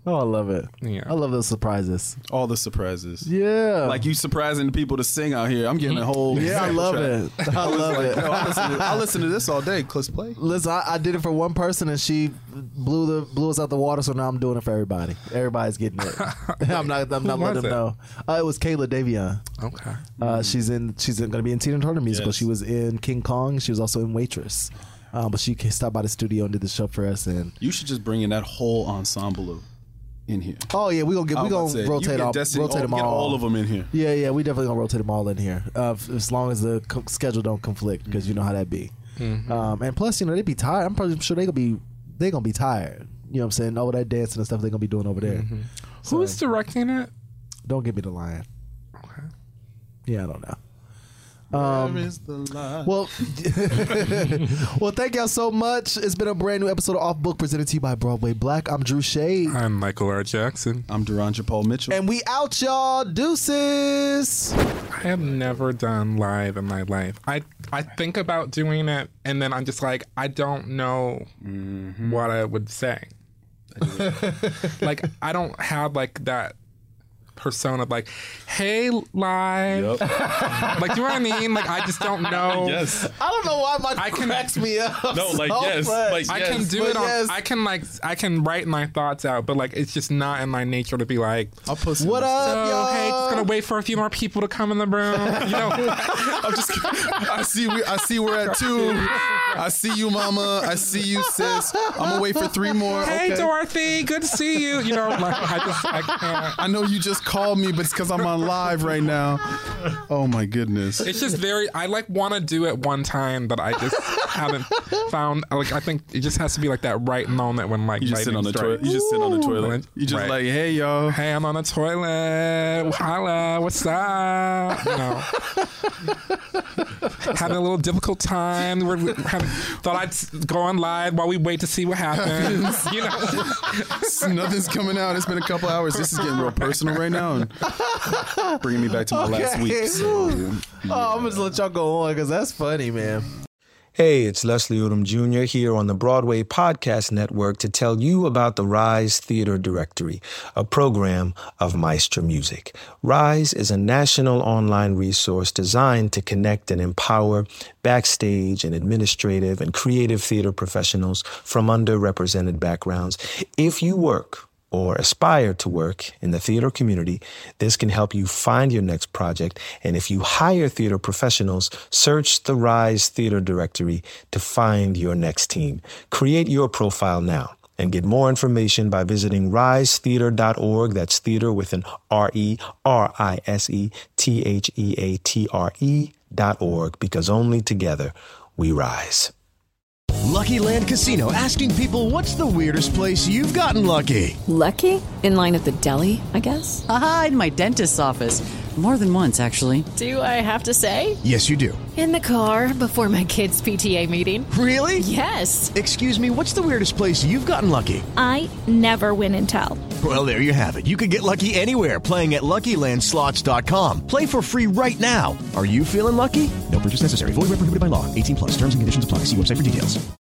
Oh, I love it. Yeah. I love those surprises. All the surprises. Yeah. Like you surprising the people to sing out here. I'm getting a whole. Yeah, I love it. I love like, it. Yo, I'll, listen to, I'll listen to this all day. Clips play. Listen, I, I did it for one person and she blew the blew us out the water. So now I'm doing it for everybody. Everybody's getting it. I'm not. I'm not letting them know. Uh, it was Kayla Davion. Okay. Uh, she's in. She's going to be in Tina Turner musical. Yes. She was in King Kong. She was also in Waitress. Um, but she stopped by the studio and did the show for us. And You should just bring in that whole ensemble in here. oh yeah, we gonna get I we was gonna about to say, you rotate get all Destiny- rotate all- them get all. all of them in here. Yeah, yeah, we definitely gonna rotate them all in here. Uh, f- as long as the co- schedule don't conflict, because you know how that be. Mm-hmm. Um, and plus, you know, they be tired. I'm probably sure they gonna be they gonna be tired. You know what I'm saying? All that dancing and stuff they gonna be doing over there. Mm-hmm. So, Who's directing it? don't give me the line. Okay. Yeah, I don't know. Um, Where is the line? Well, well, thank y'all so much. It's been a brand new episode of Off Book presented to you by Broadway Black. I'm Drew Shade. I'm Michael R. Jackson. I'm Duranja Paul Mitchell. And we out, y'all. Deuces. I have never done live in my life. I I think about doing it, and then I'm just like, I don't know Mm-hmm. what I would say. Like, I don't have like that persona of like, hey, live. Like, do you know what I mean? Like, I just don't know. Yes. I don't know why my I can- cracks me up. No, like, so yes, much. like, I yes. can do But it on. yes. I can like. I can write my thoughts out, but like, it's just not in my nature to be like, I'll put some What up, so y'all? hey, just gonna wait for a few more people to come in the room. You know, I'm just. I see. We, I see. We're at two. I see you, Mama. I see you, sis. I'm gonna wait for three more. hey okay. Dorothy, good to see you. You know, like I just I can't. I know you just called me, but it's because I'm on live right now. Oh my goodness. It's just very. I like want to do it one time, but I just haven't found. Like I think it just has to be like that right moment when like You just sit on the lightning toilet. You just sit on the toilet. Ooh. You just Right. like, hey, y'all. Hey, I'm on the toilet. Holla, what's up? You know, having a little difficult time. We're, we having, thought I'd go on live while we wait to see what happens. You know, Nothing's coming out. It's been a couple hours. This is getting real personal right now and bringing me back to my last Okay. week. So, Oh, I'm gonna just let y'all go on because that's funny, man. Hey, it's Leslie Odom Junior here on the Broadway Podcast Network to tell you about the Rise Theater Directory, a program of Maestro Music. Rise is a national online resource designed to connect and empower backstage and administrative and creative theater professionals from underrepresented backgrounds. If you work or aspire to work in the theater community, this can help you find your next project. And if you hire theater professionals, search the Rise Theater Directory to find your next team. Create your profile now and get more information by visiting rise theater dot org. That's theater with an R E R I S E T H E A T R E dot org, because only together we rise. Lucky Land Casino, asking people, what's the weirdest place you've gotten lucky? Lucky? In line at the deli, I guess? Aha, in my dentist's office. More than once, actually. Do I have to say? Yes, you do. In the car before my kids' P T A meeting. Really? Yes. Excuse me, what's the weirdest place you've gotten lucky? I never win and tell. Well, there you have it. You can get lucky anywhere, playing at Lucky Land Slots dot com. Play for free right now. Are you feeling lucky? No purchase necessary. Void where prohibited by law. eighteen plus. Terms and conditions apply. See website for details.